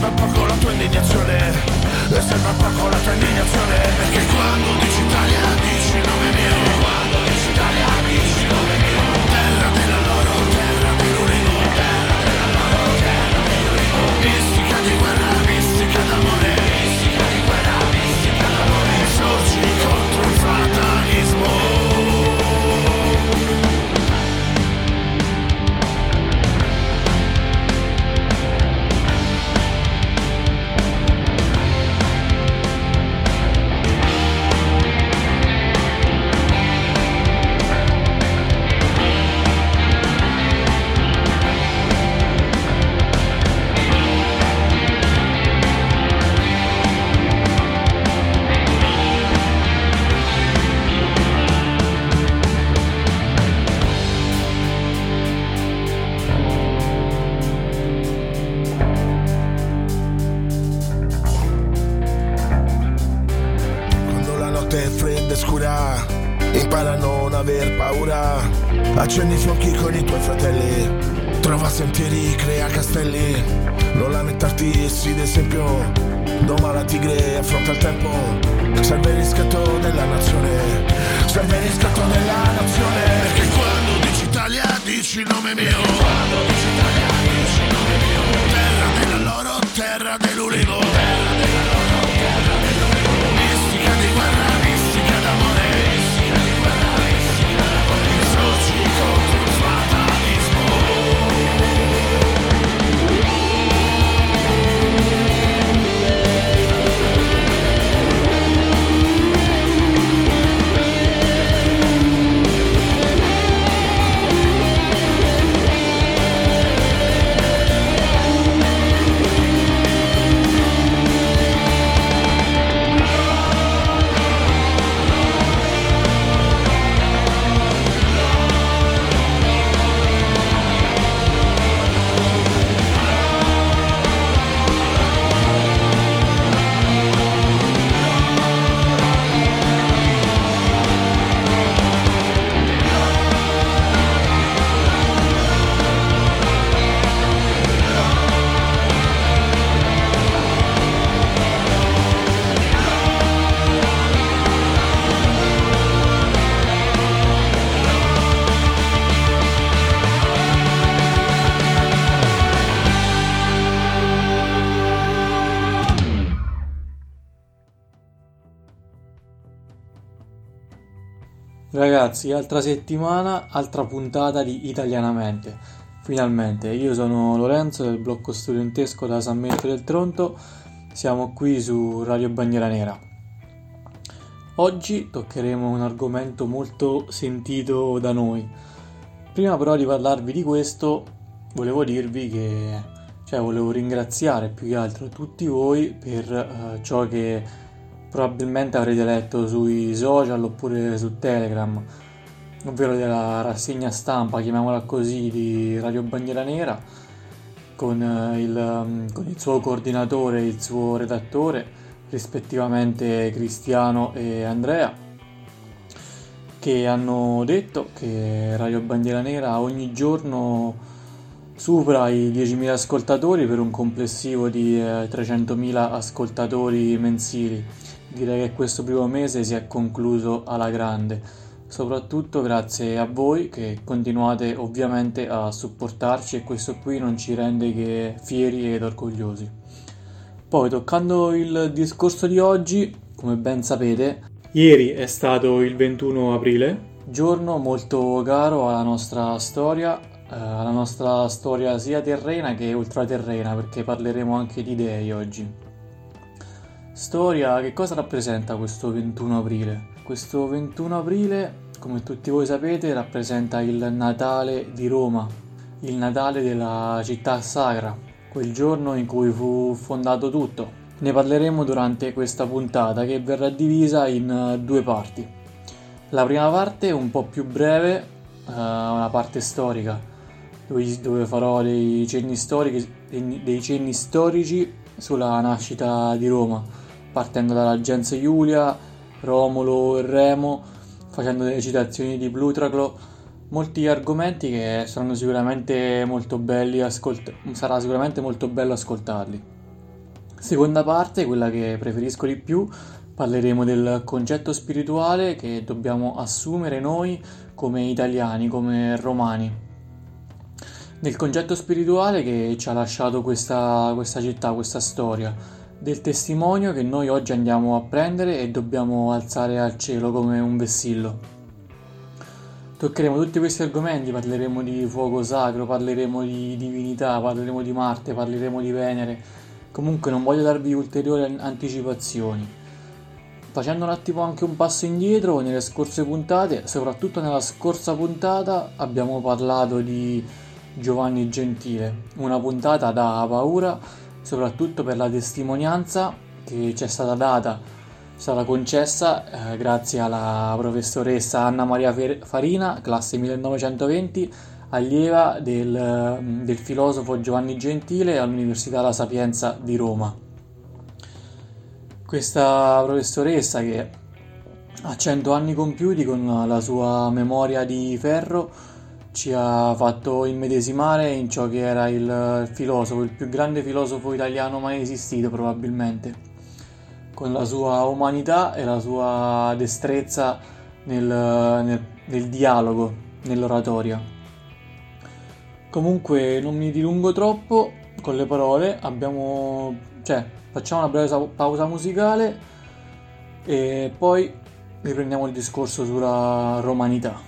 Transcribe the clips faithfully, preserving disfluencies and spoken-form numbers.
serve poco la tua indignazione, e serve poco la tua indignazione, perché quando dici Italia dici il nome mio, quando dici Italia dici il nome mio, terra della loro, terra dell'Urigo, terra della loro, terra dell'Urigo, mistica di guerra, mistica d'amore, mistica di guerra, mistica d'amore, sorgi contro il fatalismo. Impara a non aver paura, accendi i fuochi con i tuoi fratelli, trova sentieri, crea castelli, non lamentarti, sii d'esempio, doma la tigre, affronta il tempo, serve il riscatto della nazione, serve il riscatto della nazione, perché quando dici Italia dici il nome mio, quando dici Italia dici il nome mio, terra della loro, terra dell'Urigo, terra della loro, terra dell'Urigo, mistica di guerra, mistica d'amore, contro il fatalismo. Ragazzi, altra settimana, altra puntata di Italianamente. Finalmente, io sono Lorenzo del blocco studentesco da San Benedetto del Tronto, siamo qui su Radio Bandiera Nera. Oggi toccheremo un argomento molto sentito da noi. Prima però di parlarvi di questo, volevo dirvi che, cioè volevo ringraziare più che altro tutti voi per uh, ciò che probabilmente avrete letto sui social oppure su Telegram, ovvero della rassegna stampa, chiamiamola così, di Radio Bandiera Nera con il, con il suo coordinatore e il suo redattore, rispettivamente Cristiano e Andrea, che hanno detto che Radio Bandiera Nera ogni giorno supera i diecimila ascoltatori per un complessivo di eh, trecentomila ascoltatori mensili. Direi che questo primo mese si è concluso alla grande, soprattutto grazie a voi che continuate ovviamente a supportarci, e questo qui non ci rende che fieri ed orgogliosi. Poi, toccando il discorso di oggi, come ben sapete, ieri è stato il ventuno aprile, giorno molto caro alla nostra storia, eh, alla nostra storia sia terrena che ultraterrena, perché parleremo anche di dei oggi. Storia, che cosa rappresenta questo ventuno aprile? Questo ventuno aprile, come tutti voi sapete, rappresenta il Natale di Roma, il Natale della città sacra, quel giorno in cui fu fondato tutto. Ne parleremo durante questa puntata, che verrà divisa in due parti. La prima parte, un po' più breve, uh, una parte storica, dove, dove farò dei cenni storici, dei cenni storici sulla nascita di Roma, partendo dalla gens Iulia, Romolo e Remo, facendo delle citazioni di Plutarco, molti argomenti che saranno sicuramente molto belli ascolt- sarà sicuramente molto bello ascoltarli. Seconda parte, quella che preferisco di più, parleremo del concetto spirituale che dobbiamo assumere noi come italiani, come romani. Del concetto spirituale che ci ha lasciato questa, questa città, questa storia, del testimonio che noi oggi andiamo a prendere e dobbiamo alzare al cielo come un vessillo. Toccheremo tutti questi argomenti, parleremo di fuoco sacro, parleremo di divinità, parleremo di Marte, parleremo di Venere. Comunque non voglio darvi ulteriori anticipazioni. Facendo un attimo anche un passo indietro, nelle scorse puntate, soprattutto nella scorsa puntata, abbiamo parlato di Giovanni Gentile, una puntata da paura, soprattutto per la testimonianza che ci è stata data, è stata concessa eh, grazie alla professoressa Anna Maria Farina, classe millenovecentoventi, allieva del, del filosofo Giovanni Gentile all'Università La Sapienza di Roma. Questa professoressa, che ha cento anni compiuti, con la sua memoria di ferro ci ha fatto immedesimare in ciò che era il filosofo, il più grande filosofo italiano mai esistito probabilmente, con la sua umanità e la sua destrezza nel, nel, nel dialogo, nell'oratoria. Comunque non mi dilungo troppo con le parole, abbiamo, cioè, facciamo una breve pausa musicale e poi riprendiamo il discorso sulla romanità.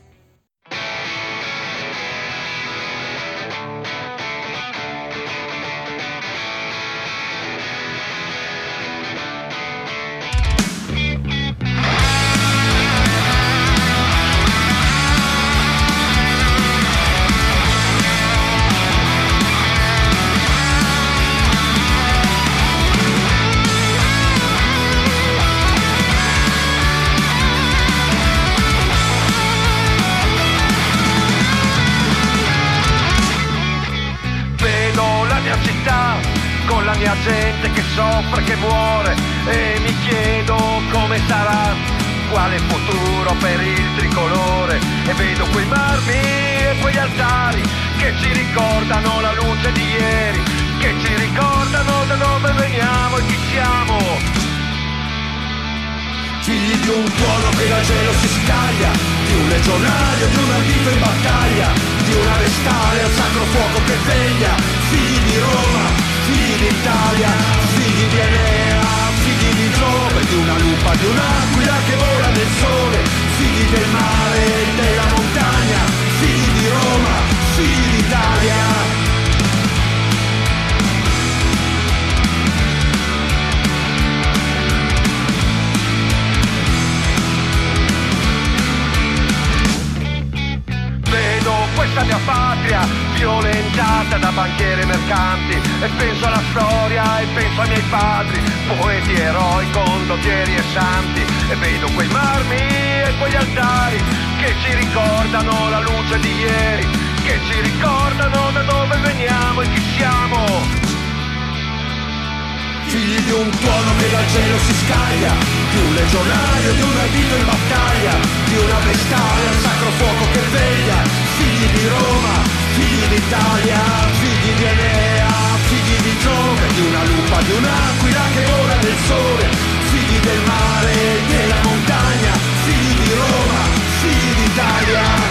Gente che soffre, che muore, e mi chiedo come sarà, quale futuro per il tricolore, e vedo quei marmi e quegli altari che ci ricordano la luce di ieri, che ci ricordano da dove veniamo e chi siamo. Figli di un tuono che dal cielo si scaglia, di un legionario, di un ardito in battaglia, di una vestale al sacro fuoco che veglia, figli di Roma, figli d'Italia, figli di Enea, figli di Giove, di una lupa, di un'aquila che vola nel sole, figli del mare e della montagna, figli di Roma, figli d'Italia. Questa mia patria violentata da banchieri e mercanti, e penso alla storia e penso ai miei padri, poeti, eroi, condottieri e santi, e vedo quei marmi e quegli altari che ci ricordano la luce di ieri, che ci ricordano da dove veniamo e chi siamo. Figli di un tuono che dal cielo si scaglia, di un legionario, di un ardito in battaglia, di una vestale al sacro fuoco che veglia, figli di Roma, figli d'Italia, figli di Enea, figli di Giove, di una lupa, di un'aquila che vola nel sole, figli del mare e della montagna, figli di Roma, figli d'Italia.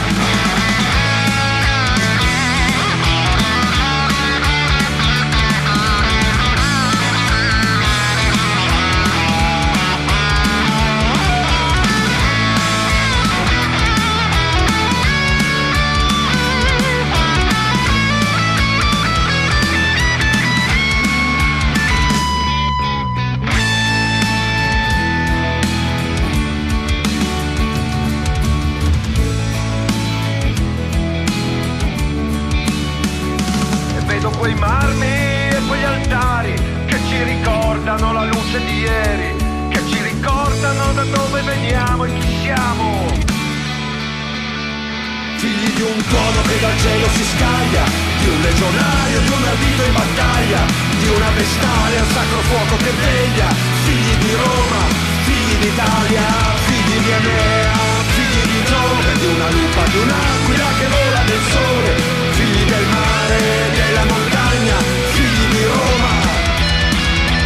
Quei marmi e quegli altari che ci ricordano la luce di ieri, che ci ricordano da dove veniamo e chi siamo. Figli di un tuono che dal cielo si scaglia, di un legionario, di un ardito in battaglia, di una vestale al sacro fuoco che veglia, figli di Roma, figli d'Italia, figli di Enea, figli di Giove, di una lupa, di un'aquila che vola nel sole, figli del mare e della montagna, figli di Roma.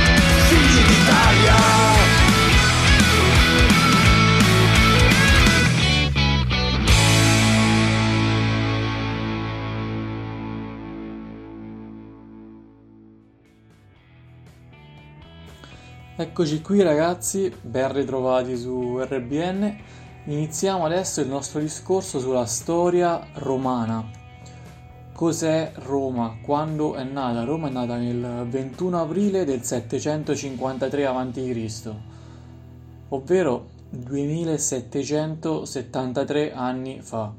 Eccoci qui ragazzi, ben ritrovati su R B N. Iniziamo adesso il nostro discorso sulla storia romana. Cos'è Roma? Quando è nata? Roma è nata nel ventuno aprile del settecentocinquantatré avanti Cristo, ovvero duemilasettecentosettantatré anni fa.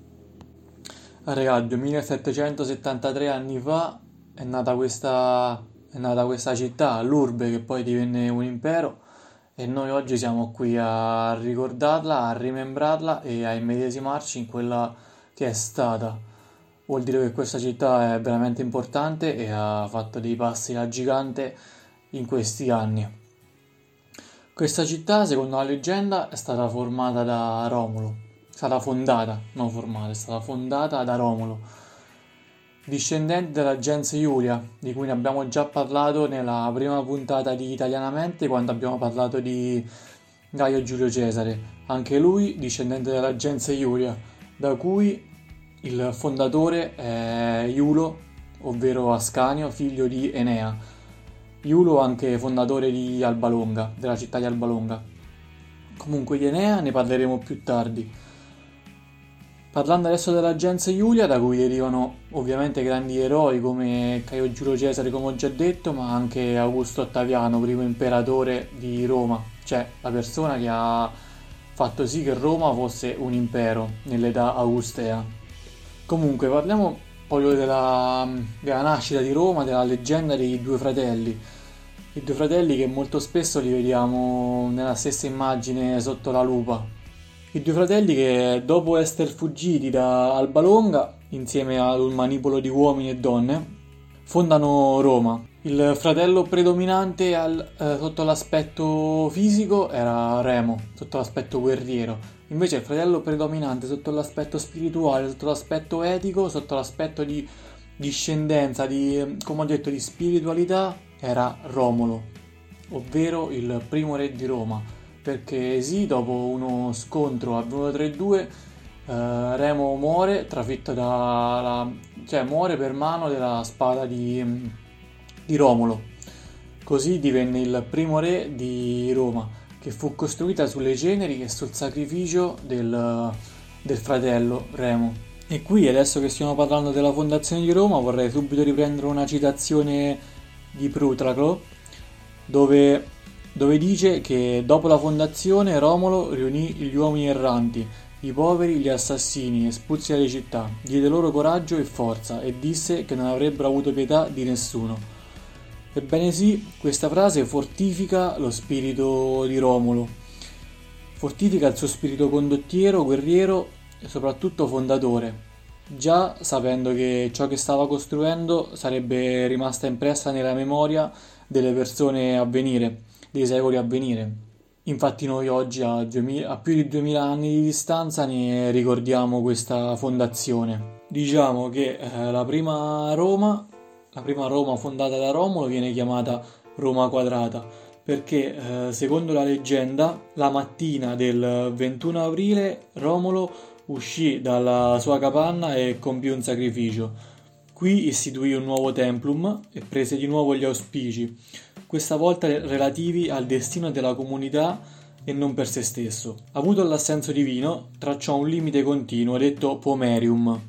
Ragazzi, duemilasettecentosettantatré anni fa è nata questa, è nata questa città, l'Urbe, che poi divenne un impero, e noi oggi siamo qui a ricordarla, a rimembrarla e a immedesimarci in quella che è stata. Vuol dire che questa città è veramente importante e ha fatto dei passi da gigante in questi anni. Questa città, secondo la leggenda, è stata formata da Romolo. È stata fondata, non formata, è stata fondata da Romolo, discendente della gens Iulia, di cui ne abbiamo già parlato nella prima puntata di Italianamente, quando abbiamo parlato di Gaio Giulio Cesare. Anche lui discendente della gens Iulia, da cui il fondatore è Iulo, ovvero Ascanio, figlio di Enea. Iulo anche fondatore di Alba Longa, della città di Alba Longa. Comunque di Enea ne parleremo più tardi. Parlando adesso della gens Iulia, da cui derivano ovviamente grandi eroi come Caio Giulio Cesare, come ho già detto, ma anche Augusto Ottaviano, primo imperatore di Roma, cioè la persona che ha fatto sì che Roma fosse un impero nell'età augustea. Comunque parliamo proprio della, della nascita di Roma, della leggenda dei due fratelli. I due fratelli che molto spesso li vediamo nella stessa immagine sotto la lupa. I due fratelli che dopo essere fuggiti da Alba Longa, insieme ad un manipolo di uomini e donne, fondano Roma. Il fratello predominante al, eh, sotto l'aspetto fisico era Remo, sotto l'aspetto guerriero. Invece il fratello predominante sotto l'aspetto spirituale, sotto l'aspetto etico, sotto l'aspetto di discendenza, di, come ho detto, di spiritualità, era Romolo, ovvero il primo re di Roma. Perché sì, dopo uno scontro avvenuto tra i due, eh, Remo muore, trafitto da... La, cioè muore per mano della spada di, di Romolo. Così divenne il primo re di Roma, che fu costruita sulle ceneri e sul sacrificio del, del fratello Remo. E qui, adesso che stiamo parlando della fondazione di Roma, vorrei subito riprendere una citazione di Plutarco, dove, dove dice che dopo la fondazione Romolo riunì gli uomini erranti, i poveri, gli assassini, espulsi dalle città, diede loro coraggio e forza e disse che non avrebbero avuto pietà di nessuno. Ebbene sì, questa frase fortifica lo spirito di Romolo, fortifica il suo spirito condottiero, guerriero e soprattutto fondatore, già sapendo che ciò che stava costruendo sarebbe rimasta impressa nella memoria delle persone a venire, dei secoli a venire. Infatti noi oggi, a, duemila, a più di duemila anni di distanza, ne ricordiamo questa fondazione. Diciamo che eh, la prima Roma... La prima Roma fondata da Romolo viene chiamata Roma Quadrata perché, eh, secondo la leggenda, la mattina del ventuno aprile Romolo uscì dalla sua capanna e compì un sacrificio. Qui istituì un nuovo templum e prese di nuovo gli auspici, questa volta relativi al destino della comunità e non per se stesso. Avuto l'assenso divino, tracciò un limite continuo detto pomerium.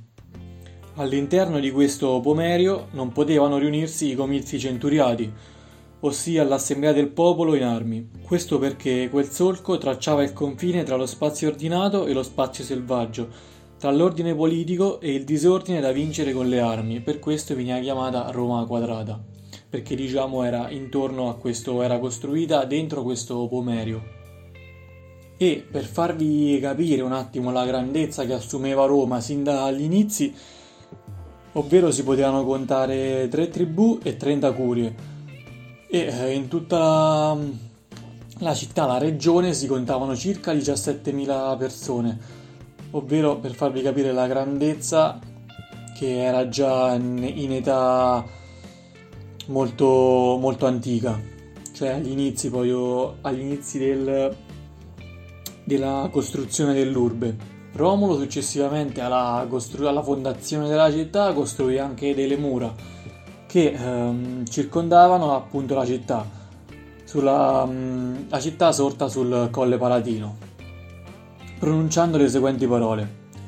All'interno di questo pomerio non potevano riunirsi i comizi centuriati, ossia l'assemblea del popolo in armi. Questo perché quel solco tracciava il confine tra lo spazio ordinato e lo spazio selvaggio, tra l'ordine politico e il disordine da vincere con le armi. Per questo veniva chiamata Roma Quadrata, perché diciamo era intorno a questo, era costruita dentro questo pomerio. E per farvi capire un attimo la grandezza che assumeva Roma sin dagli inizi, ovvero si potevano contare tre tribù e trenta curie, e in tutta la, la città, la regione, si contavano circa diciassettemila persone, ovvero per farvi capire la grandezza che era già in, in età molto, molto antica, cioè agli inizi, proprio agli inizi del, della costruzione dell'urbe. Romolo successivamente alla, costru- alla fondazione della città costruì anche delle mura che ehm, circondavano appunto la città. sulla mh, la città sorta sul Colle Palatino, pronunciando le seguenti parole: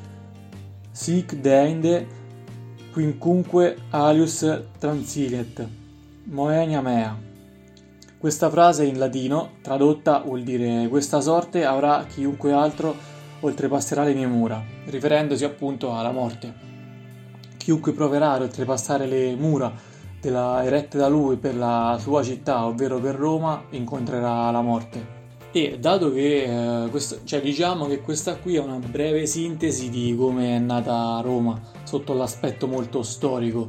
Sic deinde quincunque alius transiliet, moenia mea. Questa frase in latino, tradotta, vuol dire: questa sorte avrà chiunque altro oltrepasserà le mie mura, riferendosi appunto alla morte. Chiunque proverà ad oltrepassare le mura della, erette da lui per la sua città, ovvero per Roma, incontrerà la morte. E dato che eh, questo, cioè diciamo che questa qui è una breve sintesi di come è nata Roma sotto l'aspetto molto storico,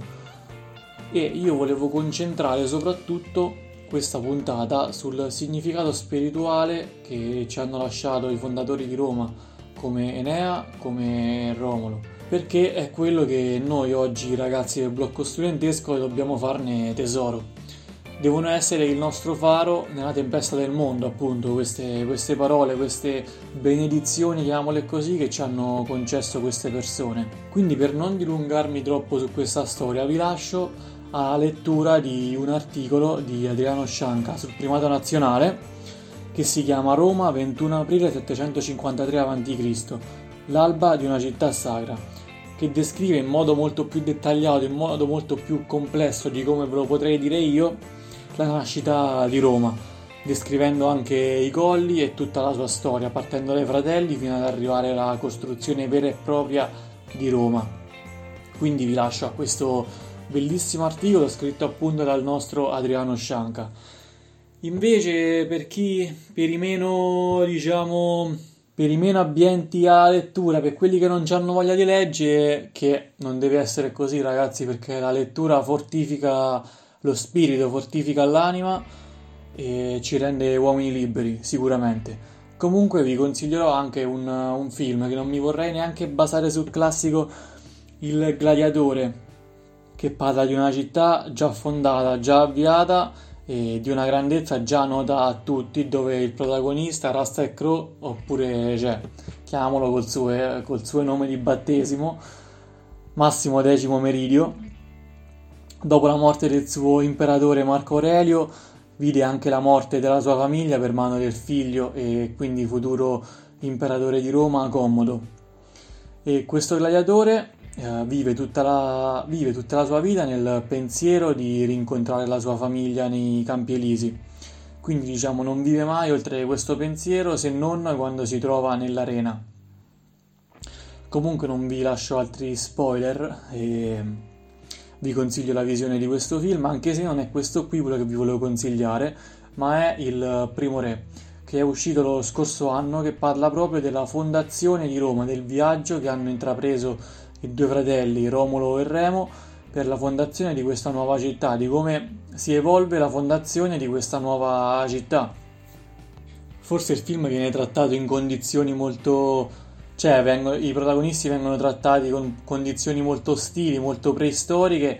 e io volevo concentrare soprattutto questa puntata sul significato spirituale che ci hanno lasciato i fondatori di Roma, come Enea, come Romolo, perché è quello che noi oggi ragazzi del blocco studentesco dobbiamo farne tesoro. Devono essere il nostro faro nella tempesta del mondo, appunto, queste, queste parole, queste benedizioni, chiamiamole così, che ci hanno concesso queste persone. Quindi, per non dilungarmi troppo su questa storia, vi lascio alla lettura di un articolo di Adriano Scianca sul Primato Nazionale, che si chiama Roma, ventuno aprile settecentocinquantatré avanti Cristo, l'alba di una città sacra, che descrive in modo molto più dettagliato, in modo molto più complesso di come ve lo potrei dire io, la nascita di Roma, descrivendo anche i colli e tutta la sua storia, partendo dai fratelli fino ad arrivare alla costruzione vera e propria di Roma. Quindi vi lascio a questo bellissimo articolo scritto appunto dal nostro Adriano Scianca. Invece, per chi, per i meno, diciamo, per i meno abbienti alla lettura, per quelli che non hanno voglia di leggere, che non deve essere così ragazzi, perché la lettura fortifica lo spirito, fortifica l'anima e ci rende uomini liberi, sicuramente. Comunque vi consiglierò anche un, un film che non mi vorrei neanche basare sul classico Il Gladiatore, che parla di una città già fondata, già avviata e di una grandezza già nota a tutti, dove il protagonista, Russell Crowe, oppure cioè, chiamiamolo col suo, eh, col suo nome di battesimo, Massimo Decimo Meridio, dopo la morte del suo imperatore Marco Aurelio, vide anche la morte della sua famiglia per mano del figlio e quindi futuro imperatore di Roma, Commodo. E questo gladiatore eh, vive, tutta la, vive tutta la sua vita nel pensiero di rincontrare la sua famiglia nei Campi Elisi. Quindi diciamo non vive mai oltre questo pensiero, se non quando si trova nell'arena. Comunque non vi lascio altri spoiler e vi consiglio la visione di questo film, anche se non è questo qui quello che vi volevo consigliare, ma è Il Primo Re, che è uscito lo scorso anno, che parla proprio della fondazione di Roma, del viaggio che hanno intrapreso i due fratelli Romolo e Remo per la fondazione di questa nuova città, di come si evolve la fondazione di questa nuova città. Forse il film viene trattato in condizioni molto... cioè vengono, i protagonisti vengono trattati con condizioni molto ostili, molto preistoriche,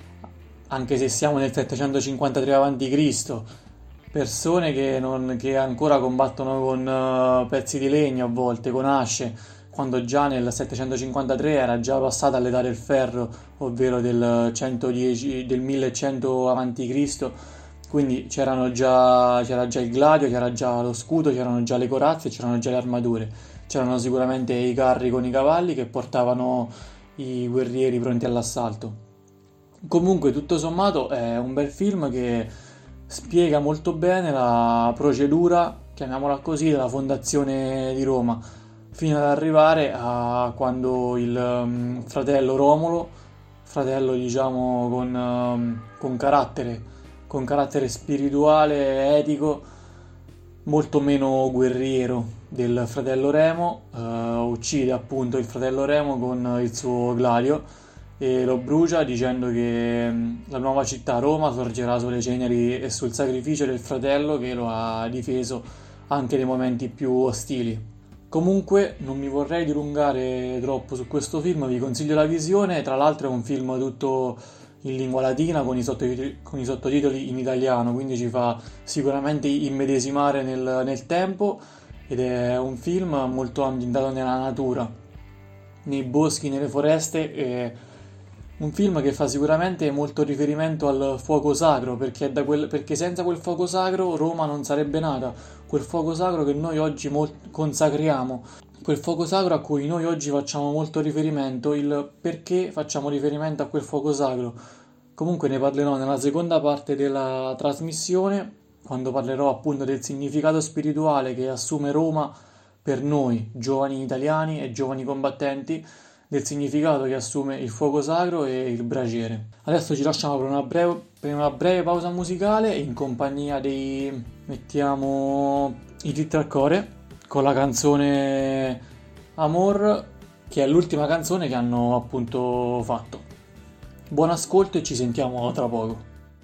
anche se siamo nel settecentocinquantatré avanti Cristo, persone che, non, che ancora combattono con uh, pezzi di legno, a volte con asce, quando già nel settecentocinquantatré era già passata all'età del ferro, ovvero del centodieci, del millecento avanti Cristo, quindi c'erano già, c'era già il gladio, c'era già lo scudo, c'erano già le corazze, c'erano già le armature. C'erano sicuramente i carri con i cavalli che portavano i guerrieri pronti all'assalto. Comunque, tutto sommato, è un bel film che spiega molto bene la procedura, chiamiamola così, della fondazione di Roma, fino ad arrivare a quando il um, fratello Romolo, fratello diciamo con, um, con carattere, con carattere spirituale, etico, molto meno guerriero del fratello Remo, uh, uccide appunto il fratello Remo con il suo gladio e lo brucia, dicendo che la nuova città Roma sorgerà sulle ceneri e sul sacrificio del fratello che lo ha difeso anche nei momenti più ostili. Comunque non mi vorrei dilungare troppo su questo film, vi consiglio la visione. Tra l'altro è un film tutto in lingua latina con i sottotitoli, con i sottotitoli in italiano, quindi ci fa sicuramente immedesimare nel, nel tempo, ed è un film molto ambientato nella natura, nei boschi, nelle foreste, e Un film che fa sicuramente molto riferimento al fuoco sacro, perché, è da quel, perché senza quel fuoco sacro Roma non sarebbe nata, quel fuoco sacro che noi oggi mol- consacriamo, quel fuoco sacro a cui noi oggi facciamo molto riferimento, il perché facciamo riferimento a quel fuoco sacro. Comunque ne parlerò nella seconda parte della trasmissione, quando parlerò appunto del significato spirituale che assume Roma per noi, giovani italiani e giovani combattenti, del significato che assume il fuoco sacro e il braciere. Adesso ci lasciamo per una breve, per una breve pausa musicale in compagnia dei, mettiamo, i Dritti al Core, con la canzone Amor, che è l'ultima canzone che hanno appunto fatto. Buon ascolto e ci sentiamo tra poco.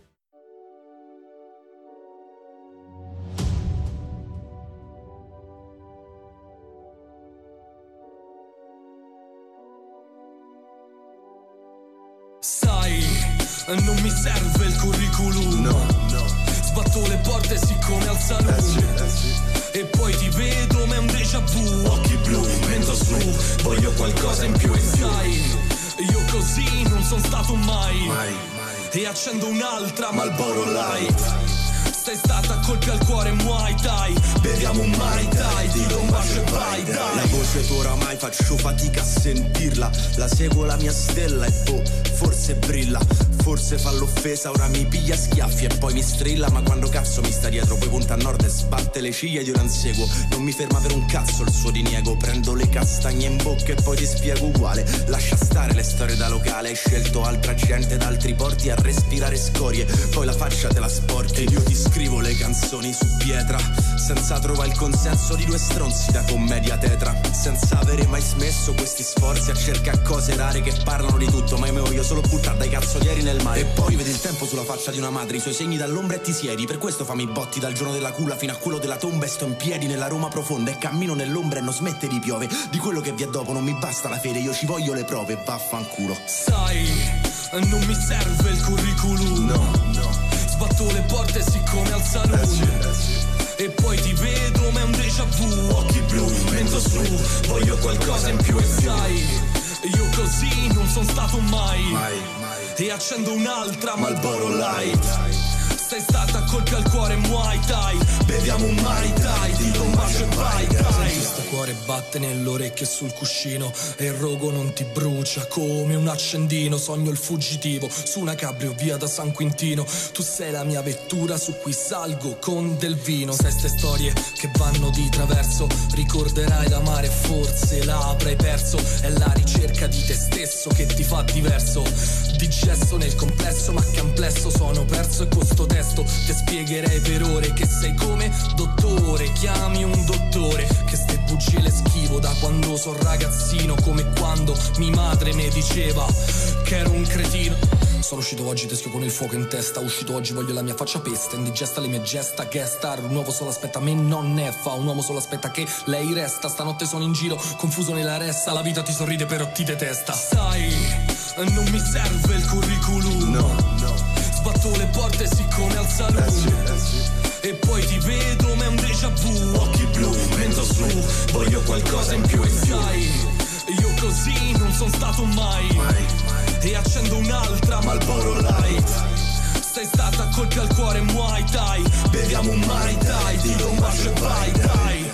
Sai, non mi serve il curriculum, no, no. Sbatto le porte siccome al saloon, eh sì, eh sì. E poi ti vedo ma è un déjà vu. Occhi blu, mento su, voglio qualcosa in più e sai, io così non sono stato mai, mai, mai. E accendo un'altra Marlboro Light. Sei stata a colpi al cuore Muay Thai. Beviamo un Mai Tai, ti do un bacio e vai, dai. La voce tua oramai faccio fatica a sentirla. La seguo la mia stella e boh, forse brilla. Forse fa l'offesa, ora mi piglia schiaffi e poi mi strilla. Ma quando cazzo mi sta dietro, poi punta a nord e sbatte le ciglia ed io la inseguo. Non mi ferma per un cazzo il suo diniego. Prendo le castagne in bocca e poi ti spiego uguale. Lascia stare le storie da locale. Hai scelto altra gente da altri porti a respirare scorie. Poi la faccia te la sporchi ed io ti scrivo le canzoni su pietra, senza trovare il consenso di due stronzi da commedia tetra. Senza avere mai smesso questi sforzi a cercare cose rare che parlano di tutto. Ma io mi voglio solo buttare dai cazzolieri nel mare. E poi vedi il tempo sulla faccia di una madre, i suoi segni dall'ombra e ti siedi. Per questo fammi i botti dal giorno della culla fino a quello della tomba. E sto in piedi nella Roma profonda e cammino nell'ombra e non smette di piove. Di quello che vi è dopo non mi basta la fede, io ci voglio le prove, vaffanculo. Sai, non mi serve il curriculum, no, no. Sbatto le porte siccome al saloon, eh sì, eh sì. E poi ti vedo ma è un déjà vu. Occhi blu, mento su, voglio qualcosa in più e sai, io così non sono stato mai, mai, mai. E accendo un'altra Marlboro Light. Sei stata a colpi al cuore Muay Thai. Beviamo un Mai Tai, ti do un bacio e vai, dai. Questo cuore batte nell'orecchio e sul cuscino e il rogo non ti brucia come un accendino. Sogno il fuggitivo su una cabrio via da San Quintino. Tu sei la mia vettura su cui salgo con del vino. Sai ste storie che vanno di traverso, ricorderai d'amare forse la avrai perso. È la ricerca di te stesso che ti fa diverso. Di gesso nel complesso ma che amplesso sono perso e questo testo te spiegherei per ore che sei come dottore. Chiami un dottore che ste bugie le schivo da quando sono ragazzino. Come quando mia madre mi diceva che ero un cretino. Sono uscito oggi teschio con il fuoco in testa. Uscito oggi voglio la mia faccia pesta. Indigesta le mie gesta. Guest star, un uomo solo aspetta me non ne fa. Un uomo solo aspetta che lei resta. Stanotte sono in giro confuso nella resta. La vita ti sorride però ti detesta. Sai, non mi serve il curriculum, no, no. Sbatto le porte siccome al saloon, eh sì, eh sì. E poi ti vedo ma è un déjà vu. Occhi blu, mento su, voglio qualcosa in più e sai, io così non sono stato mai, mai, mai. E accendo un'altra Marlboro Light. Sei stata a colpi al cuore Muay Thai. Beviamo un Mai Tai, ti do un bacio e vai, dai.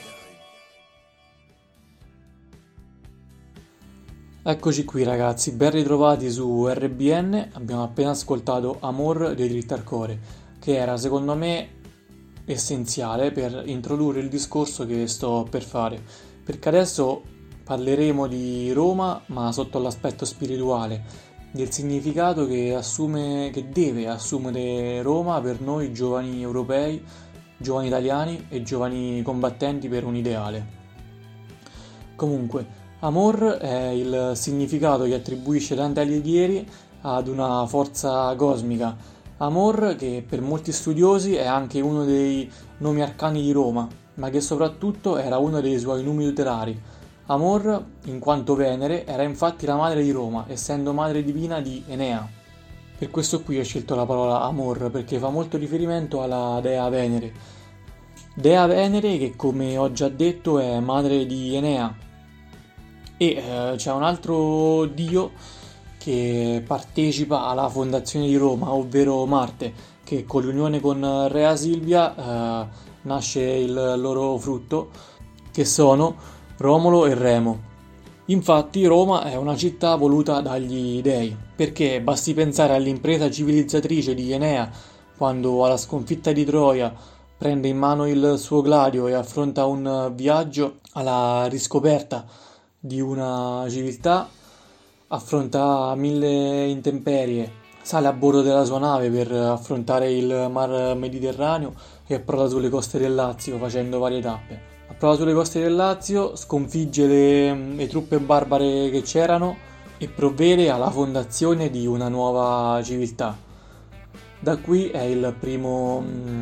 Eccoci qui ragazzi, ben ritrovati su R B N. Abbiamo appena ascoltato Amor dei Dritti al Core, che era secondo me essenziale per introdurre il discorso che sto per fare, perché adesso parleremo di Roma ma sotto l'aspetto spirituale, del significato che assume, che deve assumere Roma per noi giovani europei, giovani italiani e giovani combattenti per un ideale. Comunque, Amor è il significato che attribuisce Dante Alighieri ad una forza cosmica. Amor che per molti studiosi è anche uno dei nomi arcani di Roma, ma che soprattutto era uno dei suoi numi tutelari. Amor, in quanto Venere, era infatti la madre di Roma, essendo madre divina di Enea. Per questo qui ho scelto la parola Amor, perché fa molto riferimento alla dea Venere. Dea Venere che, come ho già detto, è madre di Enea. E eh, c'è un altro dio che partecipa alla fondazione di Roma, ovvero Marte, che con l'unione con Rea Silvia eh, nasce il loro frutto, che sono Romolo e Remo. Infatti Roma è una città voluta dagli dei, perché basti pensare all'impresa civilizzatrice di Enea, quando alla sconfitta di Troia prende in mano il suo gladio e affronta un viaggio alla riscoperta di una civiltà, affronta mille intemperie, sale a bordo della sua nave per affrontare il mar Mediterraneo e approda sulle coste del Lazio facendo varie tappe. Approda sulle coste del Lazio, sconfigge le, le truppe barbare che c'erano e provvede alla fondazione di una nuova civiltà. Da qui è il primo,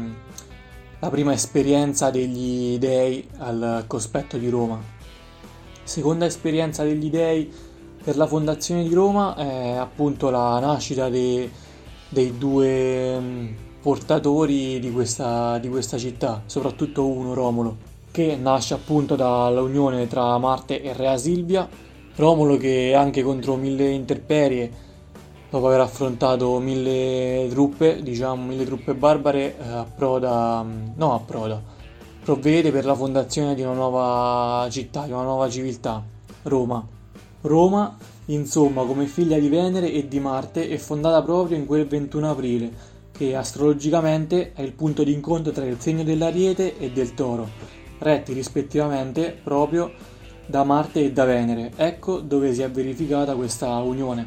la prima esperienza degli dei al cospetto di Roma. Seconda esperienza degli dei per la fondazione di Roma è appunto la nascita dei, dei due portatori di questa, di questa città, soprattutto uno, Romolo, che nasce appunto dall'unione tra Marte e Rea Silvia. Romolo che anche contro mille intemperie, dopo aver affrontato mille truppe, diciamo mille truppe barbare, eh, approda, no approda, provvede per la fondazione di una nuova città, di una nuova civiltà, Roma. Roma, insomma, come figlia di Venere e di Marte, è fondata proprio in quel ventuno aprile, che astrologicamente è il punto di incontro tra il segno dell'Ariete e del Toro, retti rispettivamente proprio da Marte e da Venere. Ecco dove si è verificata questa unione,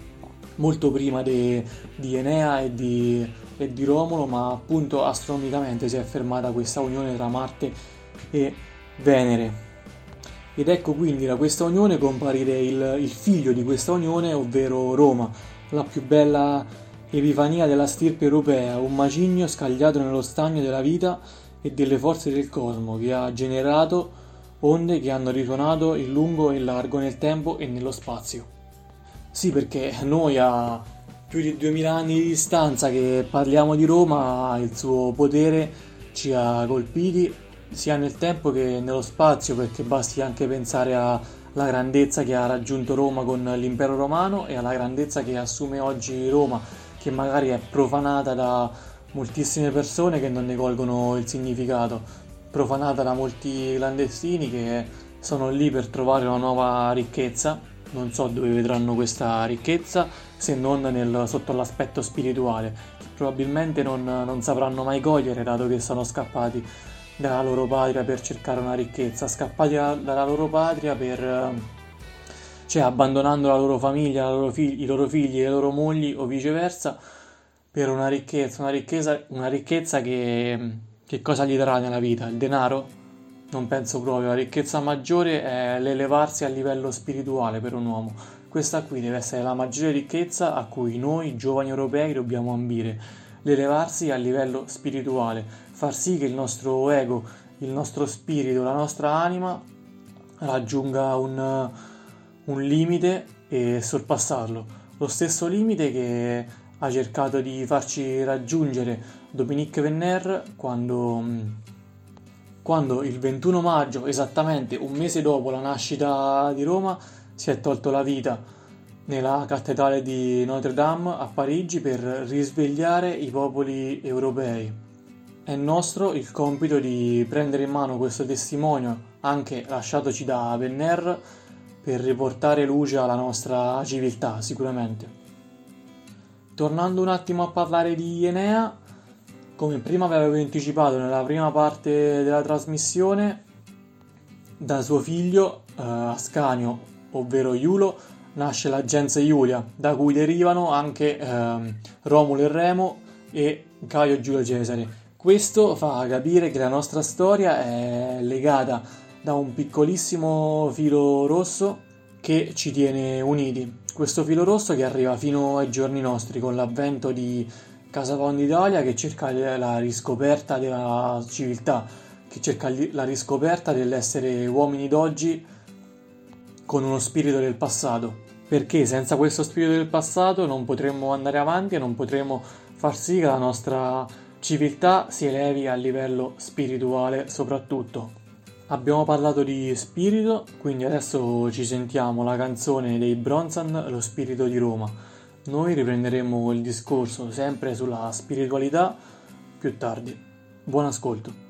molto prima de, di Enea e di, e di Romolo, ma appunto astronomicamente si è fermata questa unione tra Marte e Venere. Ed ecco quindi da questa unione comparire il, il figlio di questa unione, ovvero Roma, la più bella epifania della stirpe europea, un macigno scagliato nello stagno della vita e delle forze del cosmo, che ha generato onde che hanno risuonato in lungo e largo nel tempo e nello spazio. Sì, perché noi a più di duemila anni di distanza che parliamo di Roma, il suo potere ci ha colpiti sia nel tempo che nello spazio, perché basti anche pensare alla grandezza che ha raggiunto Roma con l'impero romano e alla grandezza che assume oggi Roma, che magari è profanata da moltissime persone che non ne colgono il significato, profanata da molti clandestini che sono lì per trovare una nuova ricchezza. Non so dove vedranno questa ricchezza, se non nel, sotto l'aspetto spirituale, che probabilmente non, non sapranno mai cogliere, dato che sono scappati dalla loro patria per cercare una ricchezza, scappati da, dalla loro patria per, cioè abbandonando la loro famiglia, la loro figli, i loro figli e le loro mogli o viceversa, per una ricchezza, una ricchezza, una ricchezza che, che cosa gli darà nella vita? Il denaro? Non penso proprio. La ricchezza maggiore è l'elevarsi a livello spirituale per un uomo. Questa qui deve essere la maggiore ricchezza a cui noi giovani europei dobbiamo ambire, l'elevarsi a livello spirituale, far sì che il nostro ego, il nostro spirito, la nostra anima raggiunga un, un limite e sorpassarlo. Lo stesso limite che ha cercato di farci raggiungere Dominique Venner quando, quando il ventuno maggio, esattamente un mese dopo la nascita di Roma, si è tolto la vita nella cattedrale di Notre Dame a Parigi per risvegliare i popoli europei. È nostro il compito di prendere in mano questo testimonio, anche lasciatoci da Venner, per riportare luce alla nostra civiltà, sicuramente. Tornando un attimo a parlare di Enea, come prima vi avevo anticipato nella prima parte della trasmissione, da suo figlio eh, Ascanio, ovvero Iulo, nasce la gens Iulia, da cui derivano anche eh, Romolo e Remo e Caio Giulio Cesare. Questo fa capire che la nostra storia è legata da un piccolissimo filo rosso che ci tiene uniti. Questo filo rosso che arriva fino ai giorni nostri con l'avvento di Casa Pound Italia, che cerca la riscoperta della civiltà, che cerca la riscoperta dell'essere uomini d'oggi con uno spirito del passato, perché senza questo spirito del passato non potremmo andare avanti e non potremmo far sì che la nostra civiltà si elevi a livello spirituale soprattutto. Abbiamo parlato di spirito, quindi adesso ci sentiamo la canzone dei Bronson, Lo spirito di Roma. Noi riprenderemo il discorso sempre sulla spiritualità più tardi. Buon ascolto.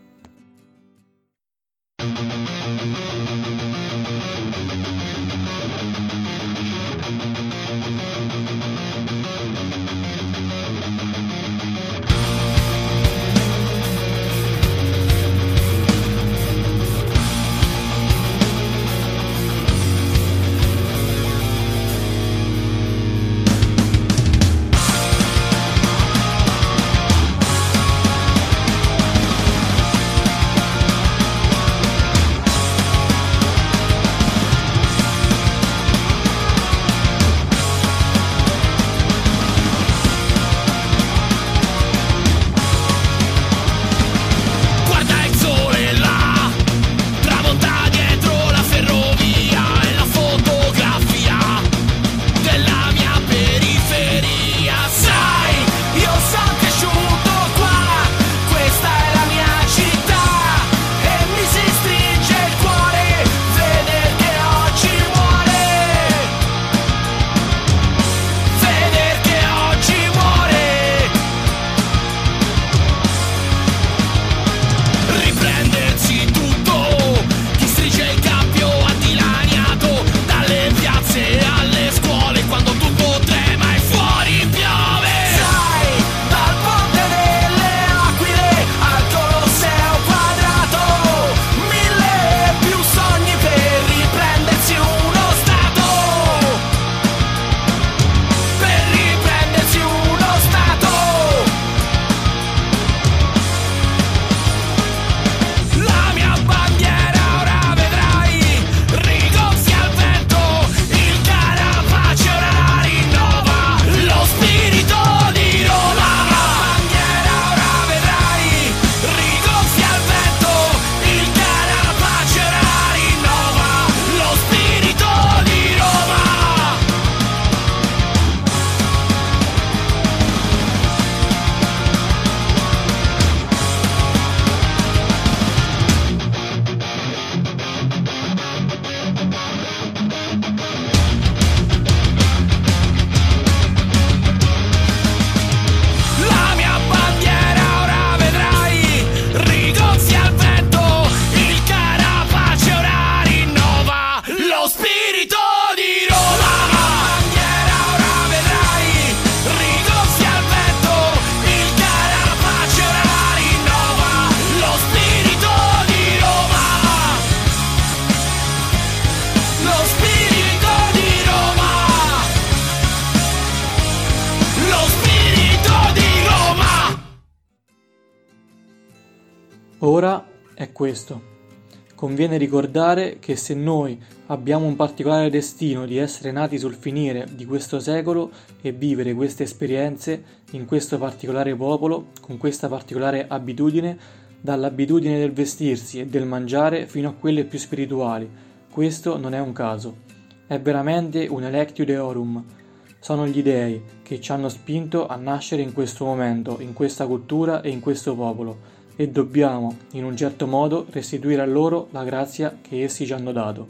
Ora è questo. Conviene ricordare che se noi abbiamo un particolare destino di essere nati sul finire di questo secolo e vivere queste esperienze in questo particolare popolo, con questa particolare abitudine, dall'abitudine del vestirsi e del mangiare fino a quelle più spirituali, questo non è un caso. È veramente un electio deorum. Sono gli dei che ci hanno spinto a nascere in questo momento, in questa cultura e in questo popolo, e dobbiamo, in un certo modo, restituire a loro la grazia che essi ci hanno dato.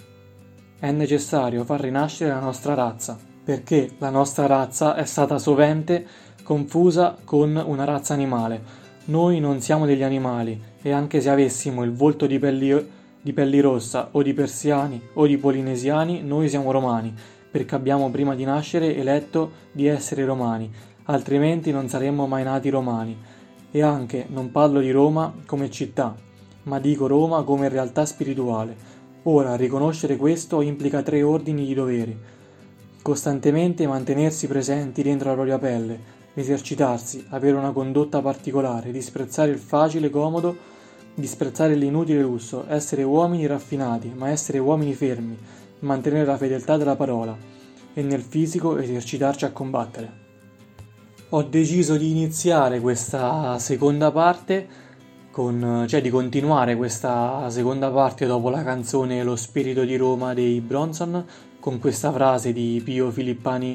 È necessario far rinascere la nostra razza, perché la nostra razza è stata sovente confusa con una razza animale. Noi non siamo degli animali, e anche se avessimo il volto di pelli, di pelli rossa, o di persiani, o di polinesiani, noi siamo romani, perché abbiamo prima di nascere eletto di essere romani, altrimenti non saremmo mai nati romani. E anche non parlo di Roma come città, ma dico Roma come realtà spirituale. Ora, riconoscere questo implica tre ordini di doveri. Costantemente mantenersi presenti dentro la propria pelle, esercitarsi, avere una condotta particolare, disprezzare il facile comodo, disprezzare l'inutile lusso, essere uomini raffinati, ma essere uomini fermi, mantenere la fedeltà della parola, e nel fisico esercitarci a combattere. Ho deciso di iniziare questa seconda parte, con, cioè di continuare questa seconda parte dopo la canzone Lo spirito di Roma dei Bronson, con questa frase di Pio Filippani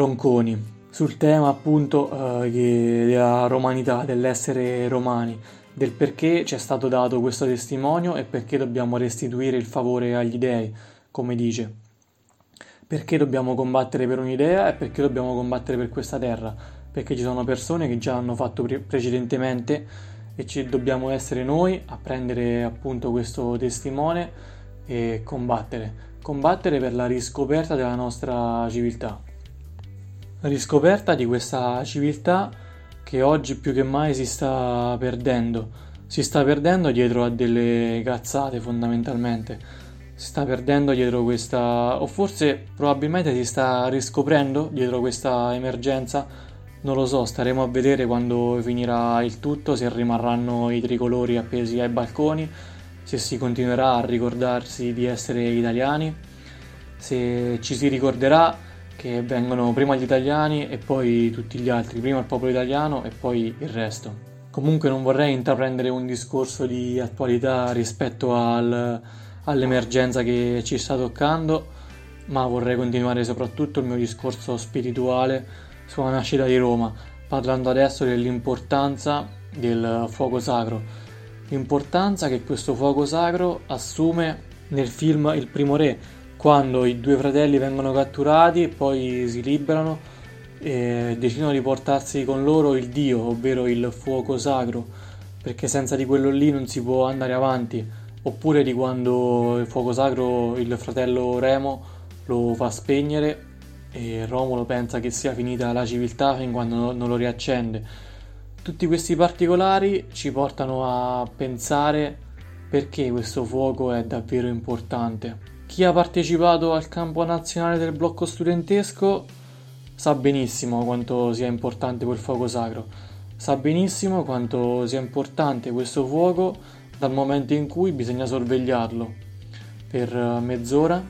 Ronconi, sul tema appunto eh, che, della romanità, dell'essere romani, del perché ci è stato dato questo testimonio e perché dobbiamo restituire il favore agli dèi, come dice. Perché dobbiamo combattere per un'idea e perché dobbiamo combattere per questa terra, perché ci sono persone che già hanno fatto pre- precedentemente e ci dobbiamo essere noi a prendere appunto questo testimone e combattere, combattere per la riscoperta della nostra civiltà. Riscoperta di questa civiltà che oggi più che mai si sta perdendo. Si sta perdendo dietro a delle cazzate fondamentalmente. Si sta perdendo dietro questa, o forse probabilmente si sta riscoprendo dietro questa emergenza. Non lo so, staremo a vedere quando finirà il tutto, se rimarranno i tricolori appesi ai balconi, se si continuerà a ricordarsi di essere italiani, se ci si ricorderà che vengono prima gli italiani e poi tutti gli altri, prima il popolo italiano e poi il resto. Comunque non vorrei intraprendere un discorso di attualità rispetto al, all'emergenza che ci sta toccando, ma vorrei continuare soprattutto il mio discorso spirituale sulla nascita di Roma, parlando adesso dell'importanza del fuoco sacro, l'importanza che questo fuoco sacro assume nel film Il Primo Re, quando i due fratelli vengono catturati e poi si liberano e decidono di portarsi con loro il Dio, ovvero il fuoco sacro, perché senza di quello lì non si può andare avanti, oppure di quando il fuoco sacro il fratello Remo lo fa spegnere e Romolo pensa che sia finita la civiltà fin quando non lo riaccende. Tutti questi particolari ci portano a pensare perché questo fuoco è davvero importante. Chi ha partecipato al campo nazionale del blocco studentesco sa benissimo quanto sia importante quel fuoco sacro, sa benissimo quanto sia importante questo fuoco dal momento in cui bisogna sorvegliarlo per mezz'ora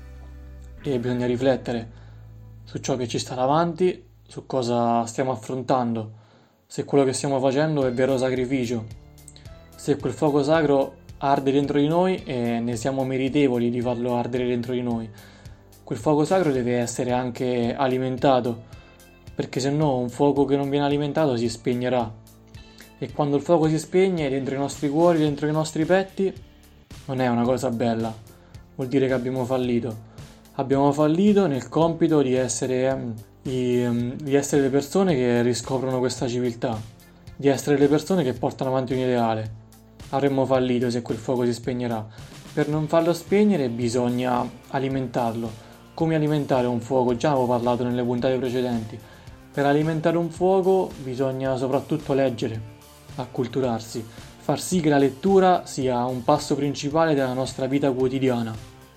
e bisogna riflettere su ciò che ci sta davanti, su cosa stiamo affrontando, se quello che stiamo facendo è vero sacrificio, se quel fuoco sacro arde dentro di noi e ne siamo meritevoli di farlo ardere dentro di noi. Quel fuoco sacro deve essere anche alimentato, perché se no un fuoco che non viene alimentato si spegnerà. E quando il fuoco si spegne dentro i nostri cuori, dentro i nostri petti, non è una cosa bella. Vuol dire che abbiamo fallito. Abbiamo fallito nel compito di essere, um, i, um, di essere le persone che riscoprono questa civiltà, di essere le persone che portano avanti un ideale. Avremmo fallito se quel fuoco si spegnerà. Per non farlo spegnere bisogna alimentarlo. Come alimentare un fuoco? Già avevo parlato nelle puntate precedenti. Per alimentare un fuoco bisogna soprattutto leggere, acculturarsi, far sì che la lettura sia un passo principale della nostra vita quotidiana.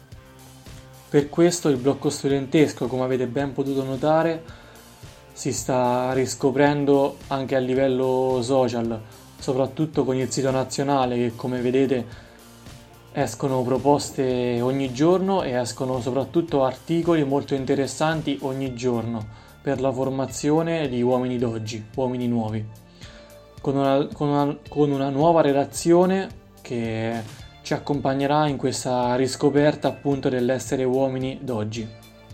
Per questo il blocco studentesco, come avete ben potuto notare, si sta riscoprendo anche a livello social, soprattutto con il sito nazionale che, come vedete, escono proposte ogni giorno e escono soprattutto articoli molto interessanti ogni giorno per la formazione di uomini d'oggi, uomini nuovi, con una, con una, con una nuova redazione che ci accompagnerà in questa riscoperta appunto dell'essere uomini d'oggi.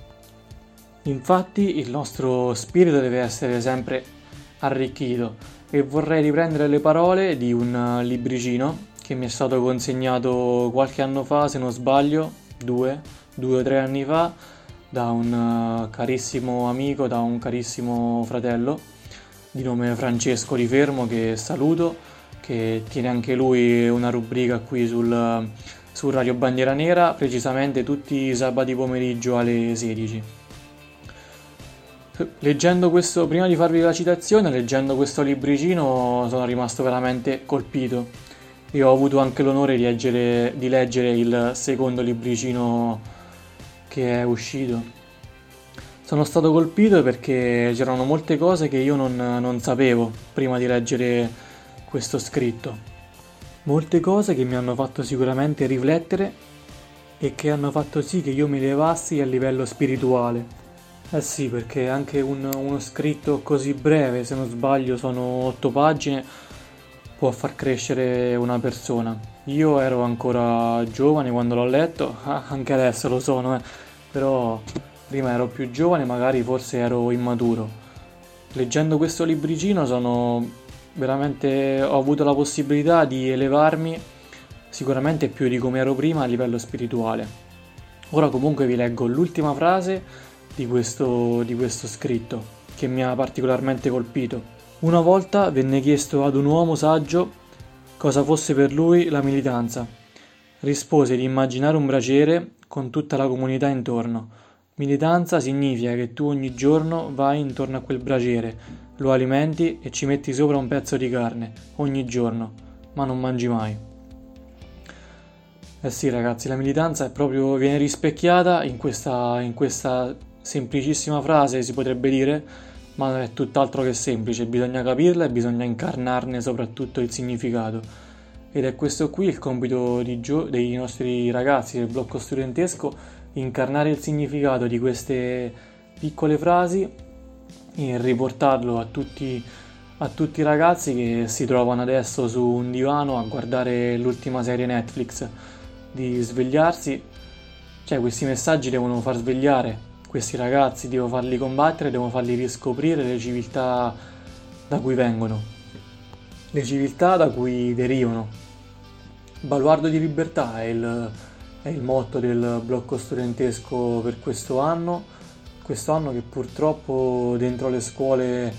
Infatti il nostro spirito deve essere sempre arricchito. E vorrei riprendere le parole di un libricino che mi è stato consegnato qualche anno fa, se non sbaglio, due, due o tre anni fa, da un carissimo amico, da un carissimo fratello di nome Francesco Rifermo, che saluto, che tiene anche lui una rubrica qui sul, su Radio Bandiera Nera, precisamente tutti i sabati pomeriggio alle sedici. Leggendo questo, prima di farvi la citazione, leggendo questo libricino sono rimasto veramente colpito e ho avuto anche l'onore di leggere, di leggere il secondo libricino che è uscito. Sono stato colpito perché c'erano molte cose che io non, non sapevo prima di leggere questo scritto, molte cose che mi hanno fatto sicuramente riflettere e che hanno fatto sì che io mi elevassi a livello spirituale. Eh sì, perché anche un, uno scritto così breve, se non sbaglio sono otto pagine, può far crescere una persona. Io ero ancora giovane quando l'ho letto, anche adesso lo sono, eh. Però prima ero più giovane, magari forse ero immaturo. Leggendo questo libricino sono veramente ho avuto la possibilità di elevarmi sicuramente più di come ero prima a livello spirituale. Ora comunque vi leggo l'ultima frase di questo, di questo scritto, che mi ha particolarmente colpito. Una volta venne chiesto ad un uomo saggio cosa fosse per lui la militanza. Rispose di immaginare un braciere con tutta la comunità intorno. Militanza significa che tu ogni giorno vai intorno a quel braciere, lo alimenti e ci metti sopra un pezzo di carne, ogni giorno, ma non mangi mai. Eh sì ragazzi, la militanza è proprio, viene rispecchiata in questa, in questa semplicissima frase, si potrebbe dire, ma è tutt'altro che semplice, bisogna capirla e bisogna incarnarne soprattutto il significato. Ed è questo qui il compito di gio- dei nostri ragazzi del blocco studentesco, incarnare il significato di queste piccole frasi e riportarlo a tutti, a tutti i ragazzi che si trovano adesso su un divano a guardare l'ultima serie Netflix, di svegliarsi, cioè questi messaggi devono far svegliare questi ragazzi, devo farli combattere, devo farli riscoprire le civiltà da cui vengono, le civiltà da cui derivano. Baluardo di libertà è il, è il motto del blocco studentesco per questo anno, questo anno che purtroppo dentro le scuole,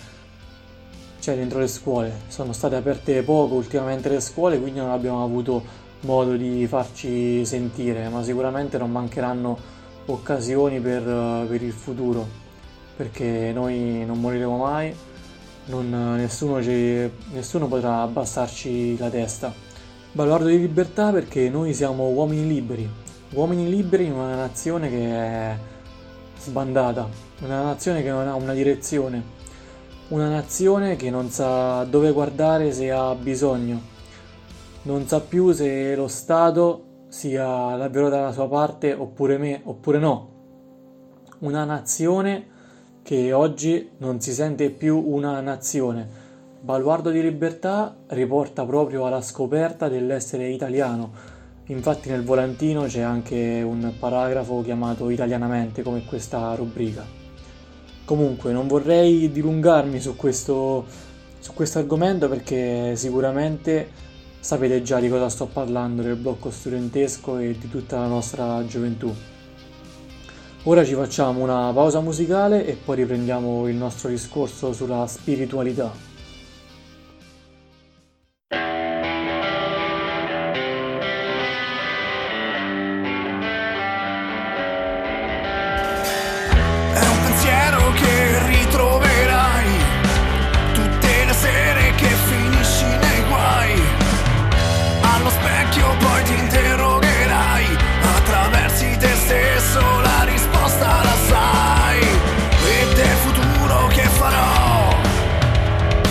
cioè dentro le scuole, sono state aperte poco ultimamente le scuole, quindi non abbiamo avuto modo di farci sentire, ma sicuramente non mancheranno occasioni per, per il futuro, perché noi non moriremo mai, non, nessuno, ci, nessuno potrà abbassarci la testa. Baluardo di libertà perché noi siamo uomini liberi, uomini liberi in una nazione che è sbandata, una nazione che non ha una direzione, una nazione che non sa dove guardare se ha bisogno, non sa più se lo Stato sia davvero dalla sua parte oppure, me, oppure no. Una nazione che oggi non si sente più una nazione. Baluardo di libertà riporta proprio alla scoperta dell'essere italiano. Infatti nel volantino c'è anche un paragrafo chiamato Italianamente, come questa rubrica. Comunque non vorrei dilungarmi su questo, su questo argomento perché sicuramente sapete già di cosa sto parlando, del blocco studentesco e di tutta la nostra gioventù. Ora ci facciamo una pausa musicale e poi riprendiamo il nostro discorso sulla spiritualità. È un pensiero che ritroverai tutte le sere che finisci nei guai. Allo specchio poi ti interrogherai, attraversi te stesso la risposta la sai. E del futuro che farò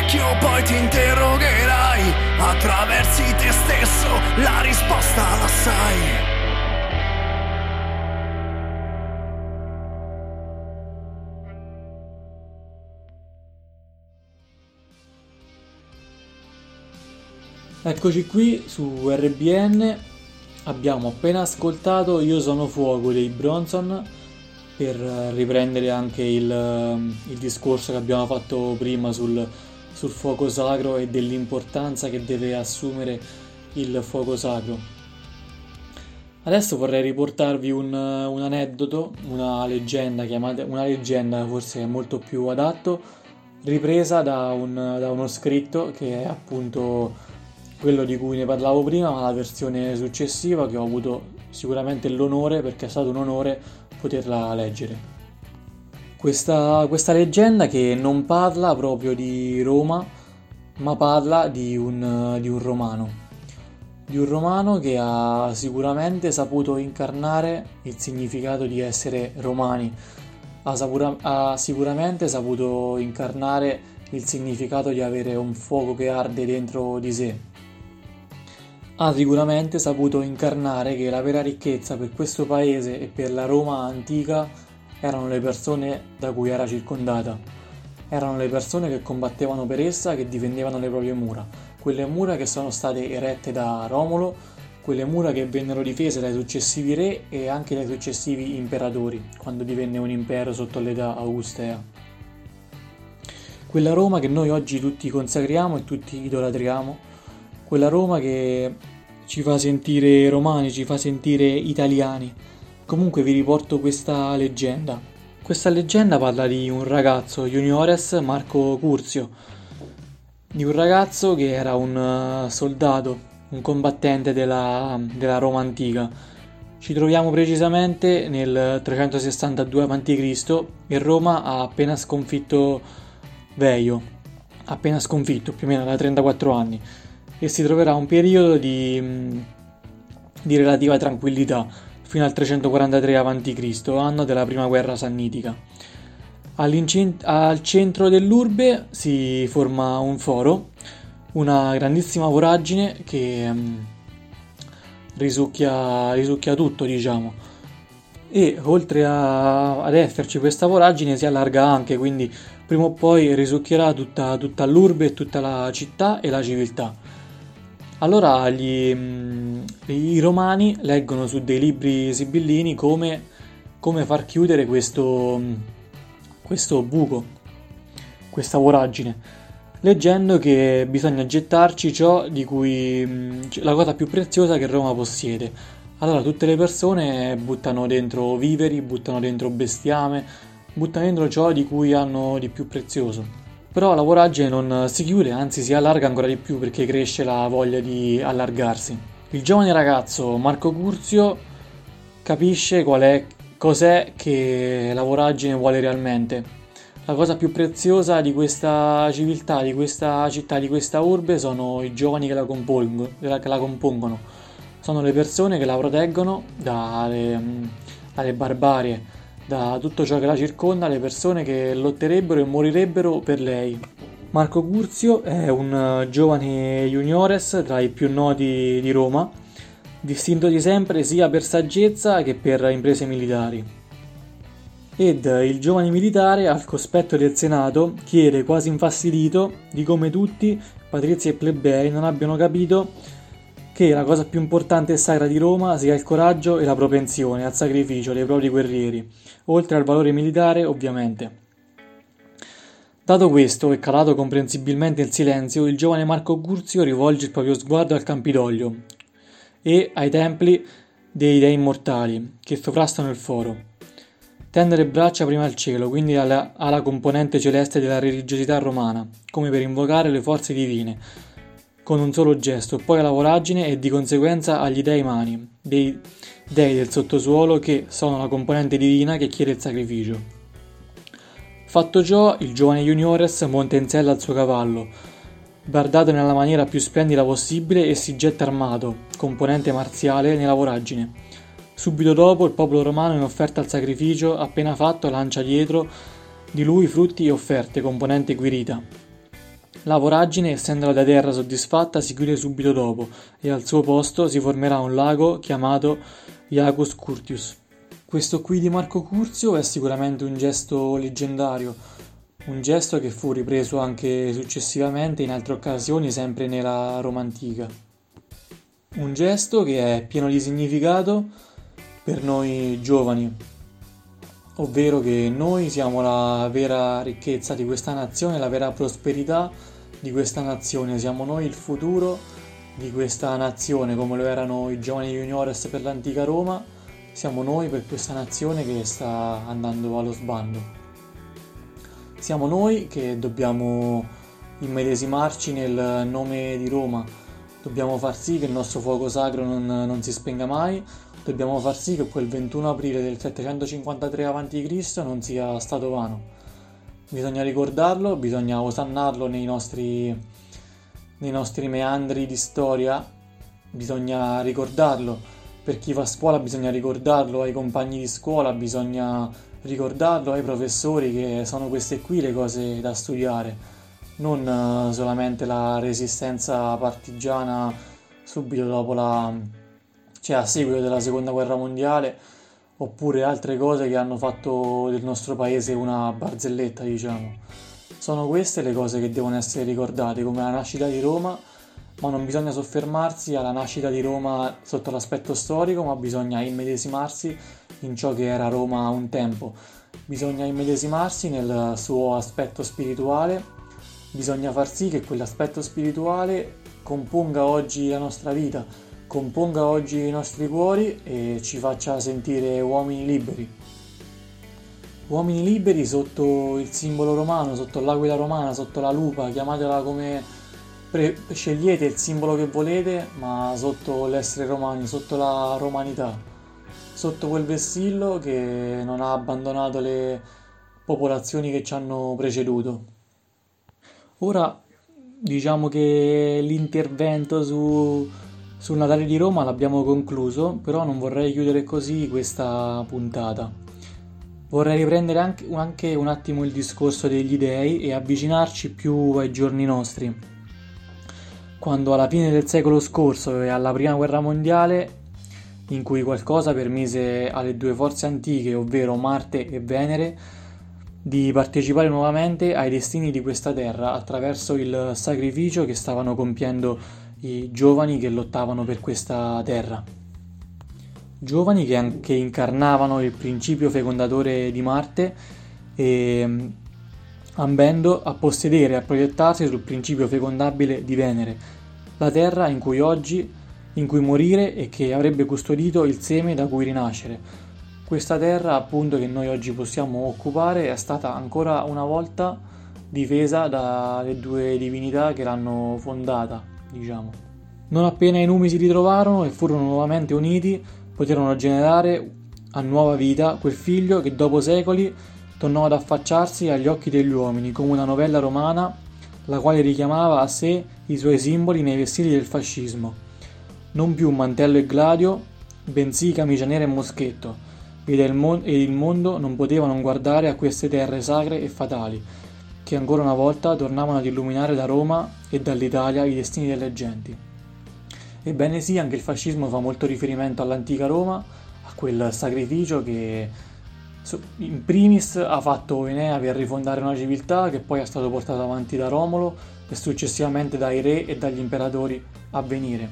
specchio poi ti interrogherai, attraversi te stesso, la risposta la sai. Eccoci qui su R B N, abbiamo appena ascoltato Io sono fuoco dei Bronson, per riprendere anche il, il discorso che abbiamo fatto prima sul, sul fuoco sacro e dell'importanza che deve assumere il fuoco sacro. Adesso vorrei riportarvi un, un aneddoto, una leggenda, chiamate, una leggenda forse è molto più adatto, ripresa da, un, da uno scritto che è appunto quello di cui ne parlavo prima, ma la versione successiva che ho avuto sicuramente l'onore, perché è stato un onore poterla leggere. Questa, questa leggenda che non parla proprio di Roma, ma parla di un, di un romano. Di un romano che ha sicuramente saputo incarnare il significato di essere romani, ha, sapura, ha sicuramente saputo incarnare il significato di avere un fuoco che arde dentro di sé. Ha sicuramente saputo incarnare che la vera ricchezza per questo paese e per la Roma antica erano le persone da cui era circondata. Erano le persone che combattevano per essa, che difendevano le proprie mura. Quelle mura che sono state erette da Romolo, quelle mura che vennero difese dai successivi re e anche dai successivi imperatori, quando divenne un impero sotto l'età augustea. Quella Roma che noi oggi tutti consacriamo e tutti idolatriamo, quella Roma che ci fa sentire romani, ci fa sentire italiani. Comunque vi riporto questa leggenda. Questa leggenda parla di un ragazzo, juniores Marco Curzio, di un ragazzo che era un soldato, un combattente della, della Roma antica. Ci troviamo precisamente nel trecentosessantadue avanti Cristo e Roma ha appena sconfitto Veio, appena sconfitto, più o meno da trentaquattro anni. E si troverà un periodo di, di relativa tranquillità fino al trecentoquarantatré avanti Cristo, anno della prima guerra sannitica. Al centro dell'urbe si forma un foro, una grandissima voragine che um, risucchia, risucchia tutto, diciamo. E oltre a, ad esserci questa voragine si allarga anche, quindi prima o poi risucchierà tutta, tutta l'urbe, tutta la città e la civiltà. Allora gli, i romani leggono su dei libri sibillini come, come far chiudere questo, questo buco, questa voragine, leggendo che bisogna gettarci ciò di cui la cosa più preziosa che Roma possiede. Allora tutte le persone buttano dentro viveri, buttano dentro bestiame, buttano dentro ciò di cui hanno di più prezioso. Però la voragine non si chiude, anzi si allarga ancora di più perché cresce la voglia di allargarsi. Il giovane ragazzo Marco Curzio capisce qual è, cos'è che la voragine vuole realmente. La cosa più preziosa di questa civiltà, di questa città, di questa urbe sono i giovani che la, compongo, che la compongono. Sono le persone che la proteggono dalle, dalle barbarie, da tutto ciò che la circonda, le persone che lotterebbero e morirebbero per lei. Marco Curzio è un giovane juniores tra i più noti di Roma, distintosi sempre sia per saggezza che per imprese militari. Ed il giovane militare, al cospetto del Senato, chiede quasi infastidito di come tutti, patrizi e plebei, non abbiano capito che la cosa più importante e sacra di Roma sia il coraggio e la propensione al sacrificio dei propri guerrieri, oltre al valore militare, ovviamente. Dato questo e calato comprensibilmente il silenzio, il giovane Marco Curzio rivolge il proprio sguardo al Campidoglio e ai templi dei dei immortali che sovrastano il foro. Tende le braccia prima al cielo, quindi alla, alla componente celeste della religiosità romana, come per invocare le forze divine, con un solo gesto, poi alla voragine e di conseguenza agli dei mani, dei dei del sottosuolo che sono la componente divina che chiede il sacrificio. Fatto ciò, il giovane juniores monta in sella al suo cavallo, bardato nella maniera più splendida possibile e si getta armato, componente marziale, nella voragine. Subito dopo il popolo romano in offerta al sacrificio appena fatto lancia dietro di lui frutti e offerte, componente guirita. La voragine, essendo la terra soddisfatta, si chiude subito dopo e al suo posto si formerà un lago chiamato Iacus Curtius. Questo qui di Marco Curzio è sicuramente un gesto leggendario, un gesto che fu ripreso anche successivamente in altre occasioni, sempre nella Roma antica. Un gesto che è pieno di significato per noi giovani, ovvero che noi siamo la vera ricchezza di questa nazione, la vera prosperità di questa nazione, siamo noi il futuro di questa nazione, come lo erano i giovani juniores per l'antica Roma, siamo noi per questa nazione che sta andando allo sbando. Siamo noi che dobbiamo immedesimarci nel nome di Roma, dobbiamo far sì che il nostro fuoco sacro non, non si spenga mai, dobbiamo far sì che quel ventuno aprile del settecentocinquantatré avanti Cristo non sia stato vano. Bisogna ricordarlo, bisogna osannarlo nei nostri, nei nostri meandri di storia, bisogna ricordarlo. Per chi va a scuola bisogna ricordarlo, ai compagni di scuola bisogna ricordarlo, ai professori, che sono queste qui le cose da studiare, non solamente la resistenza partigiana subito dopo la, cioè a seguito della seconda guerra mondiale, oppure altre cose che hanno fatto del nostro paese una barzelletta, diciamo. Sono queste le cose che devono essere ricordate, come la nascita di Roma, ma non bisogna soffermarsi alla nascita di Roma sotto l'aspetto storico, ma bisogna immedesimarsi in ciò che era Roma un tempo. Bisogna immedesimarsi nel suo aspetto spirituale, bisogna far sì che quell'aspetto spirituale componga oggi la nostra vita, componga oggi i nostri cuori e ci faccia sentire uomini liberi. Uomini liberi sotto il simbolo romano, sotto l'aquila romana, sotto la lupa, chiamatela come pre- scegliete il simbolo che volete, ma sotto l'essere romani, sotto la romanità, sotto quel vessillo che non ha abbandonato le popolazioni che ci hanno preceduto. Ora diciamo che l'intervento su Sul Natale di Roma l'abbiamo concluso, però non vorrei chiudere così questa puntata. Vorrei riprendere anche, anche un attimo il discorso degli dei e avvicinarci più ai giorni nostri. Quando alla fine del secolo scorso e alla prima guerra mondiale, in cui qualcosa permise alle due forze antiche, ovvero Marte e Venere, di partecipare nuovamente ai destini di questa terra attraverso il sacrificio che stavano compiendo i giovani che lottavano per questa terra. Giovani che anche incarnavano il principio fecondatore di Marte e ambendo a possedere e a proiettarsi sul principio fecondabile di Venere, la terra in cui oggi, in cui morire e che avrebbe custodito il seme da cui rinascere. Questa terra, appunto, che noi oggi possiamo occupare è stata ancora una volta difesa dalle due divinità che l'hanno fondata, diciamo. Non appena i numi si ritrovarono e furono nuovamente uniti, poterono generare a nuova vita quel figlio che dopo secoli tornò ad affacciarsi agli occhi degli uomini come una novella romana, la quale richiamava a sé i suoi simboli nei vestiti del fascismo. Non più mantello e gladio, bensì camicia nera e moschetto, ed il, mon- ed il mondo non poteva non guardare a queste terre sacre e fatali, che ancora una volta tornavano ad illuminare da Roma e dall'Italia i destini delle genti. Ebbene sì, anche il fascismo fa molto riferimento all'antica Roma, a quel sacrificio che in primis ha fatto Enea per rifondare una civiltà che poi è stato portato avanti da Romolo e successivamente dai re e dagli imperatori a venire.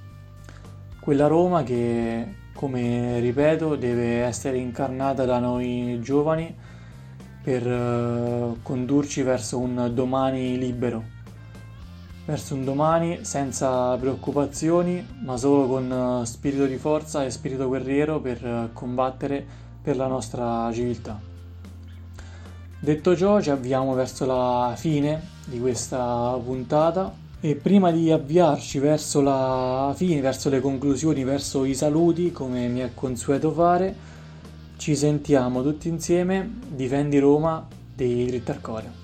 Quella Roma che, come ripeto, deve essere incarnata da noi giovani per uh, condurci verso un domani libero, verso un domani senza preoccupazioni, ma solo con uh, spirito di forza e spirito guerriero per uh, combattere per la nostra civiltà. Detto ciò, ci avviamo verso la fine di questa puntata e prima di avviarci verso la fine, verso le conclusioni, verso i saluti, come mi è consueto fare, ci sentiamo tutti insieme Difendi Roma dei Dritti al Cuore.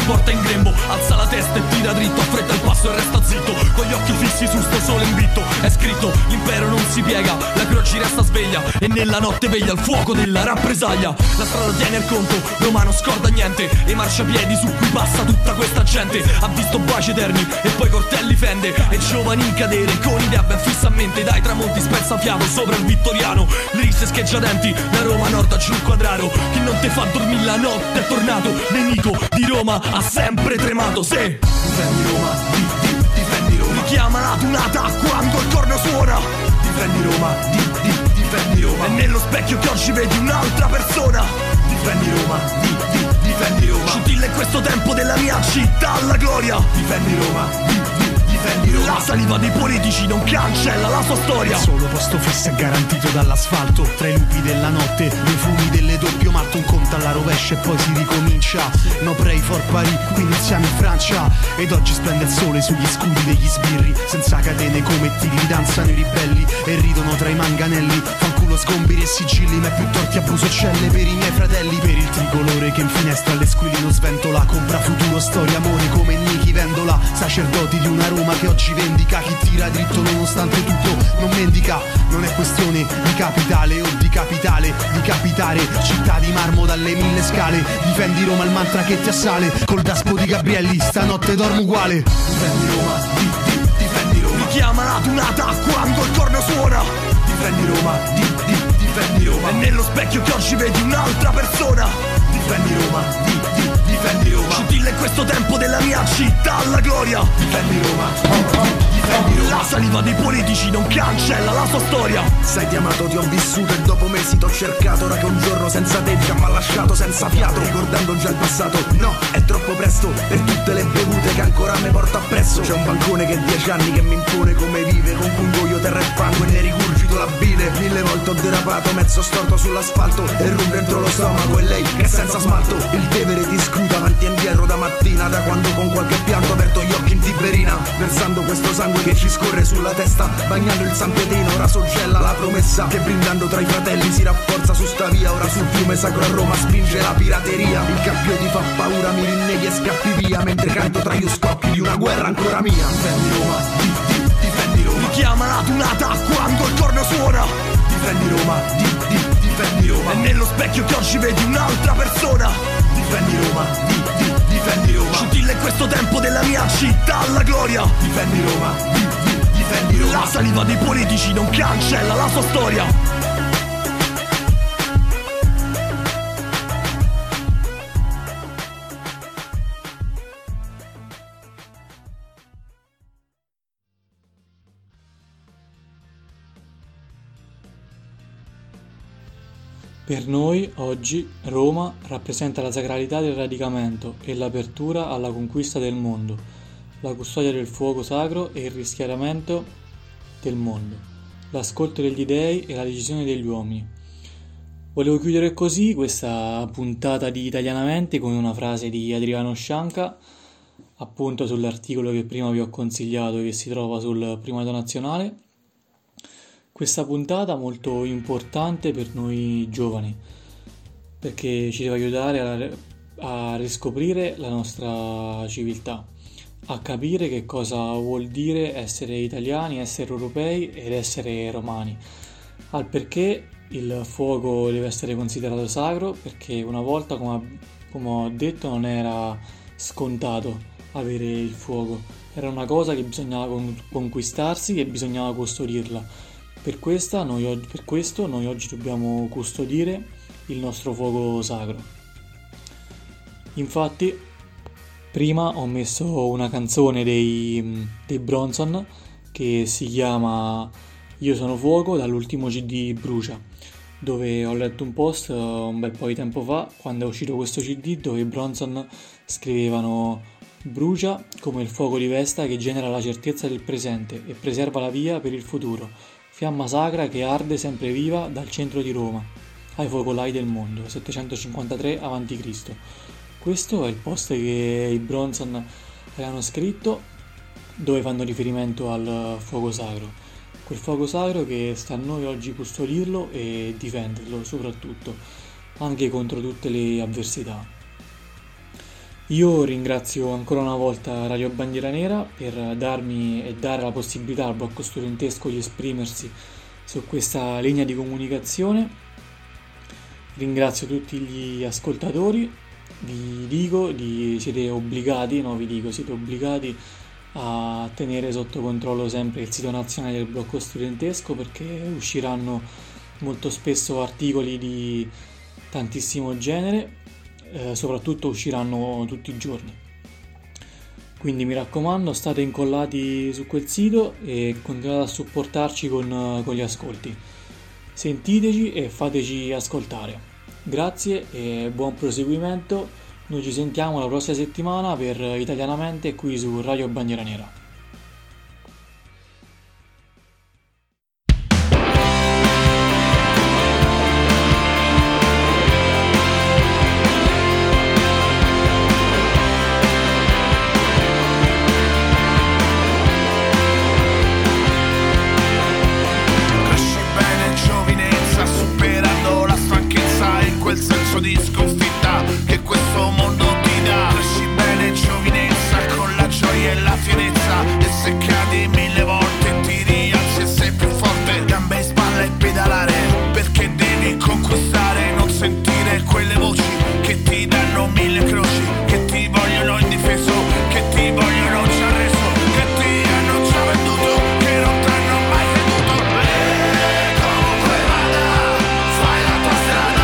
porta in grembo, alza la testa e tira dritto, affretta il passo e resta zitto, con gli occhi fissi su sto sole invitto. È scritto, l'impero non si piega, la croce resta sveglia e nella notte veglia il fuoco della rappresaglia. La strada tiene il conto, Roma non scorda niente, e i marciapiedi su cui passa tutta questa gente. Ha visto baci eterni e poi coltelli fende, e giovani cadere con idea ben fissa a mente. Dai tramonti spezza fiato sopra il vittoriano, le risse scheggiadenti, da Roma nord a giù il quadraro. Chi non te fa dormire la notte è tornato, nemico di Roma ha sempre tremato. Se difendi Roma, di, di, difendi Roma, richiama la tunata quando il corno suona. Difendi Roma, di, di, difendi Roma, e nello specchio che oggi vedi un'altra persona. Difendi Roma, di, di, difendi Roma, scintilla in questo tempo della mia città alla gloria. Difendi Roma, di, di, difendi Roma, la saliva dei politici non cancella la sua storia. Il solo posto fisso è garantito dall'asfalto, tra i lupi della notte, nei fumi delle doppio malto. Un conto alla rovescia e poi si ricomincia. No pray for Paris, qui non siamo in Francia. Ed oggi splende il sole sugli scudi degli sbirri, senza catene come tigri danzano i ribelli e ridono tra i manganelli. Fanculo sgomberi e sigilli, ma è più torti a busocelle per i miei fratelli. Per il tricolore che in finestra alle squilino sventola, compra futuro, storia, amore come Nichi Vendola. Sacerdoti di una Roma che oggi vendica, chi tira dritto nonostante tutto non mendica. Non è questione di capitale o di capitale, di capitare città di marmo dalle mille scale. Difendi Roma, il mantra che ti assale, col daspo di Gabrielli stanotte dormo uguale. Difendi Roma, di, di, difendi Roma, richiama la tunata quando il corno suona. Difendi Roma, di, di, difendi Roma, e nello specchio che oggi vedi un'altra persona. Difendi Roma, di, di, difendi Roma, scintilla in questo tempo della mia città alla gloria. Difendi Roma, difendi Roma, la saliva dei politici non cancella la sua storia. Sai ti amato, ti ho vissuto e dopo mesi t'ho cercato. Ora che un giorno senza te già m'ha lasciato senza fiato, ricordando già il passato. No, è troppo presto per tutte le bevute che ancora mi porto appresso. C'è un bancone che dieci anni che mi impone come vive, con cui ingoio terra e fango e ne rigurgito la bile. Mille volte ho derapato, mezzo storto sull'asfalto, e rum dentro lo stomaco e lei che senza smalto. Il Tevere ti scruta avanti e indietro da mattina, da quando con qualche pianto ho aperto gli occhi in Tiberina, versando questo sangue che ci scorre sulla testa, bagnando il San Pietrino. Ora soggella la promessa che brindando tra i fratelli si rafforza su sta via. Ora sul fiume sacro a Roma spinge la pirateria, il cappio ti fa paura, mi rinneghi e scappi via, mentre canto tra gli scocchi di una guerra ancora mia. Difendi Roma, di, di, difendi Roma, richiama la tunata quando il corno suona. Difendi Roma, di, di, difendi Roma, e nello specchio che oggi vedi un'altra persona. Difendi Roma, di, di, difendi Roma, scintilla in questo tempo della mia città alla gloria. Difendi Roma, di, di, difendi Roma, la saliva dei politici non cancella la sua storia. Per noi, oggi, Roma rappresenta la sacralità del radicamento e l'apertura alla conquista del mondo, la custodia del fuoco sacro e il rischiaramento del mondo, l'ascolto degli dei e la decisione degli uomini. Volevo chiudere così questa puntata di Italianamente con una frase di Adriano Scianca, appunto sull'articolo che prima vi ho consigliato che si trova sul Primato Nazionale. Questa puntata molto importante per noi giovani, perché ci deve aiutare a, a riscoprire la nostra civiltà, a capire che cosa vuol dire essere italiani, essere europei ed essere romani, al perché il fuoco deve essere considerato sacro, perché una volta, come, come ho detto, non era scontato avere il fuoco, era una cosa che bisognava con, conquistarsi, che bisognava custodirla. Per, questa, noi, per questo noi oggi dobbiamo custodire il nostro fuoco sacro. Infatti, prima ho messo una canzone dei, dei Bronson che si chiama Io sono fuoco dall'ultimo C D Brucia, dove ho letto un post un bel po' di tempo fa, quando è uscito questo C D, dove i Bronson scrivevano: brucia come il fuoco di Vesta che genera la certezza del presente e preserva la via per il futuro. Fiamma sacra che arde sempre viva dal centro di Roma, ai focolai del mondo, settecentocinquantatré avanti Cristo Questo è il post che i Bronson avevano scritto, dove fanno riferimento al fuoco sacro. Quel fuoco sacro che sta a noi oggi custodirlo e difenderlo, soprattutto, anche contro tutte le avversità. Io ringrazio ancora una volta Radio Bandiera Nera per darmi e dare la possibilità al blocco studentesco di esprimersi su questa linea di comunicazione. Ringrazio tutti gli ascoltatori, vi dico, di, siete obbligati, no vi dico, siete obbligati a tenere sotto controllo sempre il sito nazionale del blocco studentesco, perché usciranno molto spesso articoli di tantissimo genere. Eh, soprattutto usciranno tutti i giorni, quindi mi raccomando, state incollati su quel sito e continuate a supportarci con, con gli ascolti. Sentiteci e fateci ascoltare. Grazie e buon proseguimento. Noi ci sentiamo la prossima settimana per Italianamente qui su Radio Bandiera Nera. Di sconfitta che questo mondo ti dà. Cresci bene, giovinezza, con la gioia e la fierezza, e se cadi mille volte ti rialzi e sei più forte. Gambe in spalla e pedalare, perché devi conquistare. Non sentire quelle voci che ti danno mille croci, che ti vogliono indifeso, che ti vogliono già reso, che ti hanno già venduto, che non t'hanno mai creduto. E comunque vada, fai la tua strada.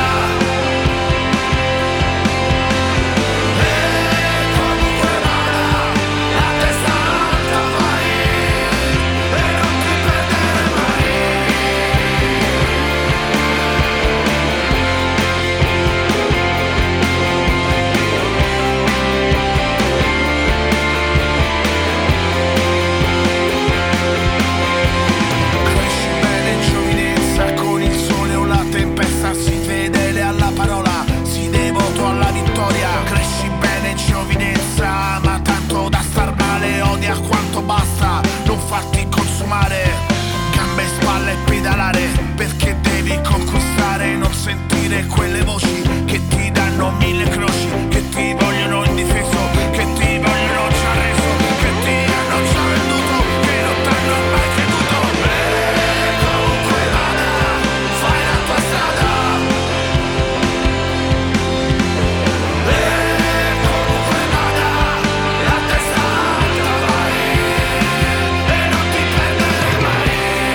Quelle voci che ti danno mille croci, che ti vogliono indifeso, che ti vogliono già reso, che ti hanno già venduto, che non t'hanno mai creduto. E comunque vada, fai la tua strada. E comunque vada, la testa alta vai, e non ti perdere mai.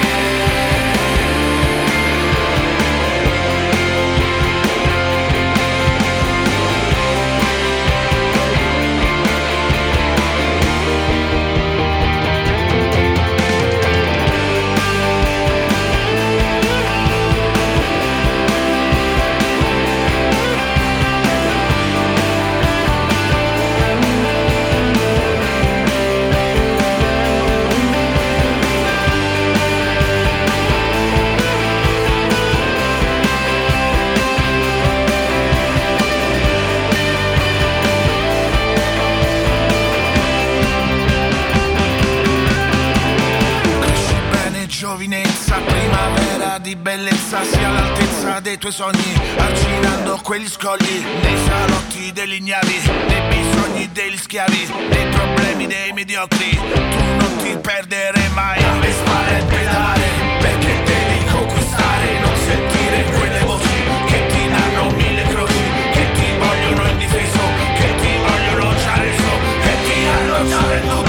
Giovinezza, primavera di bellezza, sia all'altezza dei tuoi sogni, arginando quegli scogli, nei salotti degli ignavi, nei bisogni degli schiavi, nei problemi dei mediocri, tu non ti perdere mai. Alle spalle e pedale, perché devi conquistare, non sentire quelle voci che ti danno mille croci, che ti vogliono indifeso, che ti vogliono già reso, che ti hanno già venduto.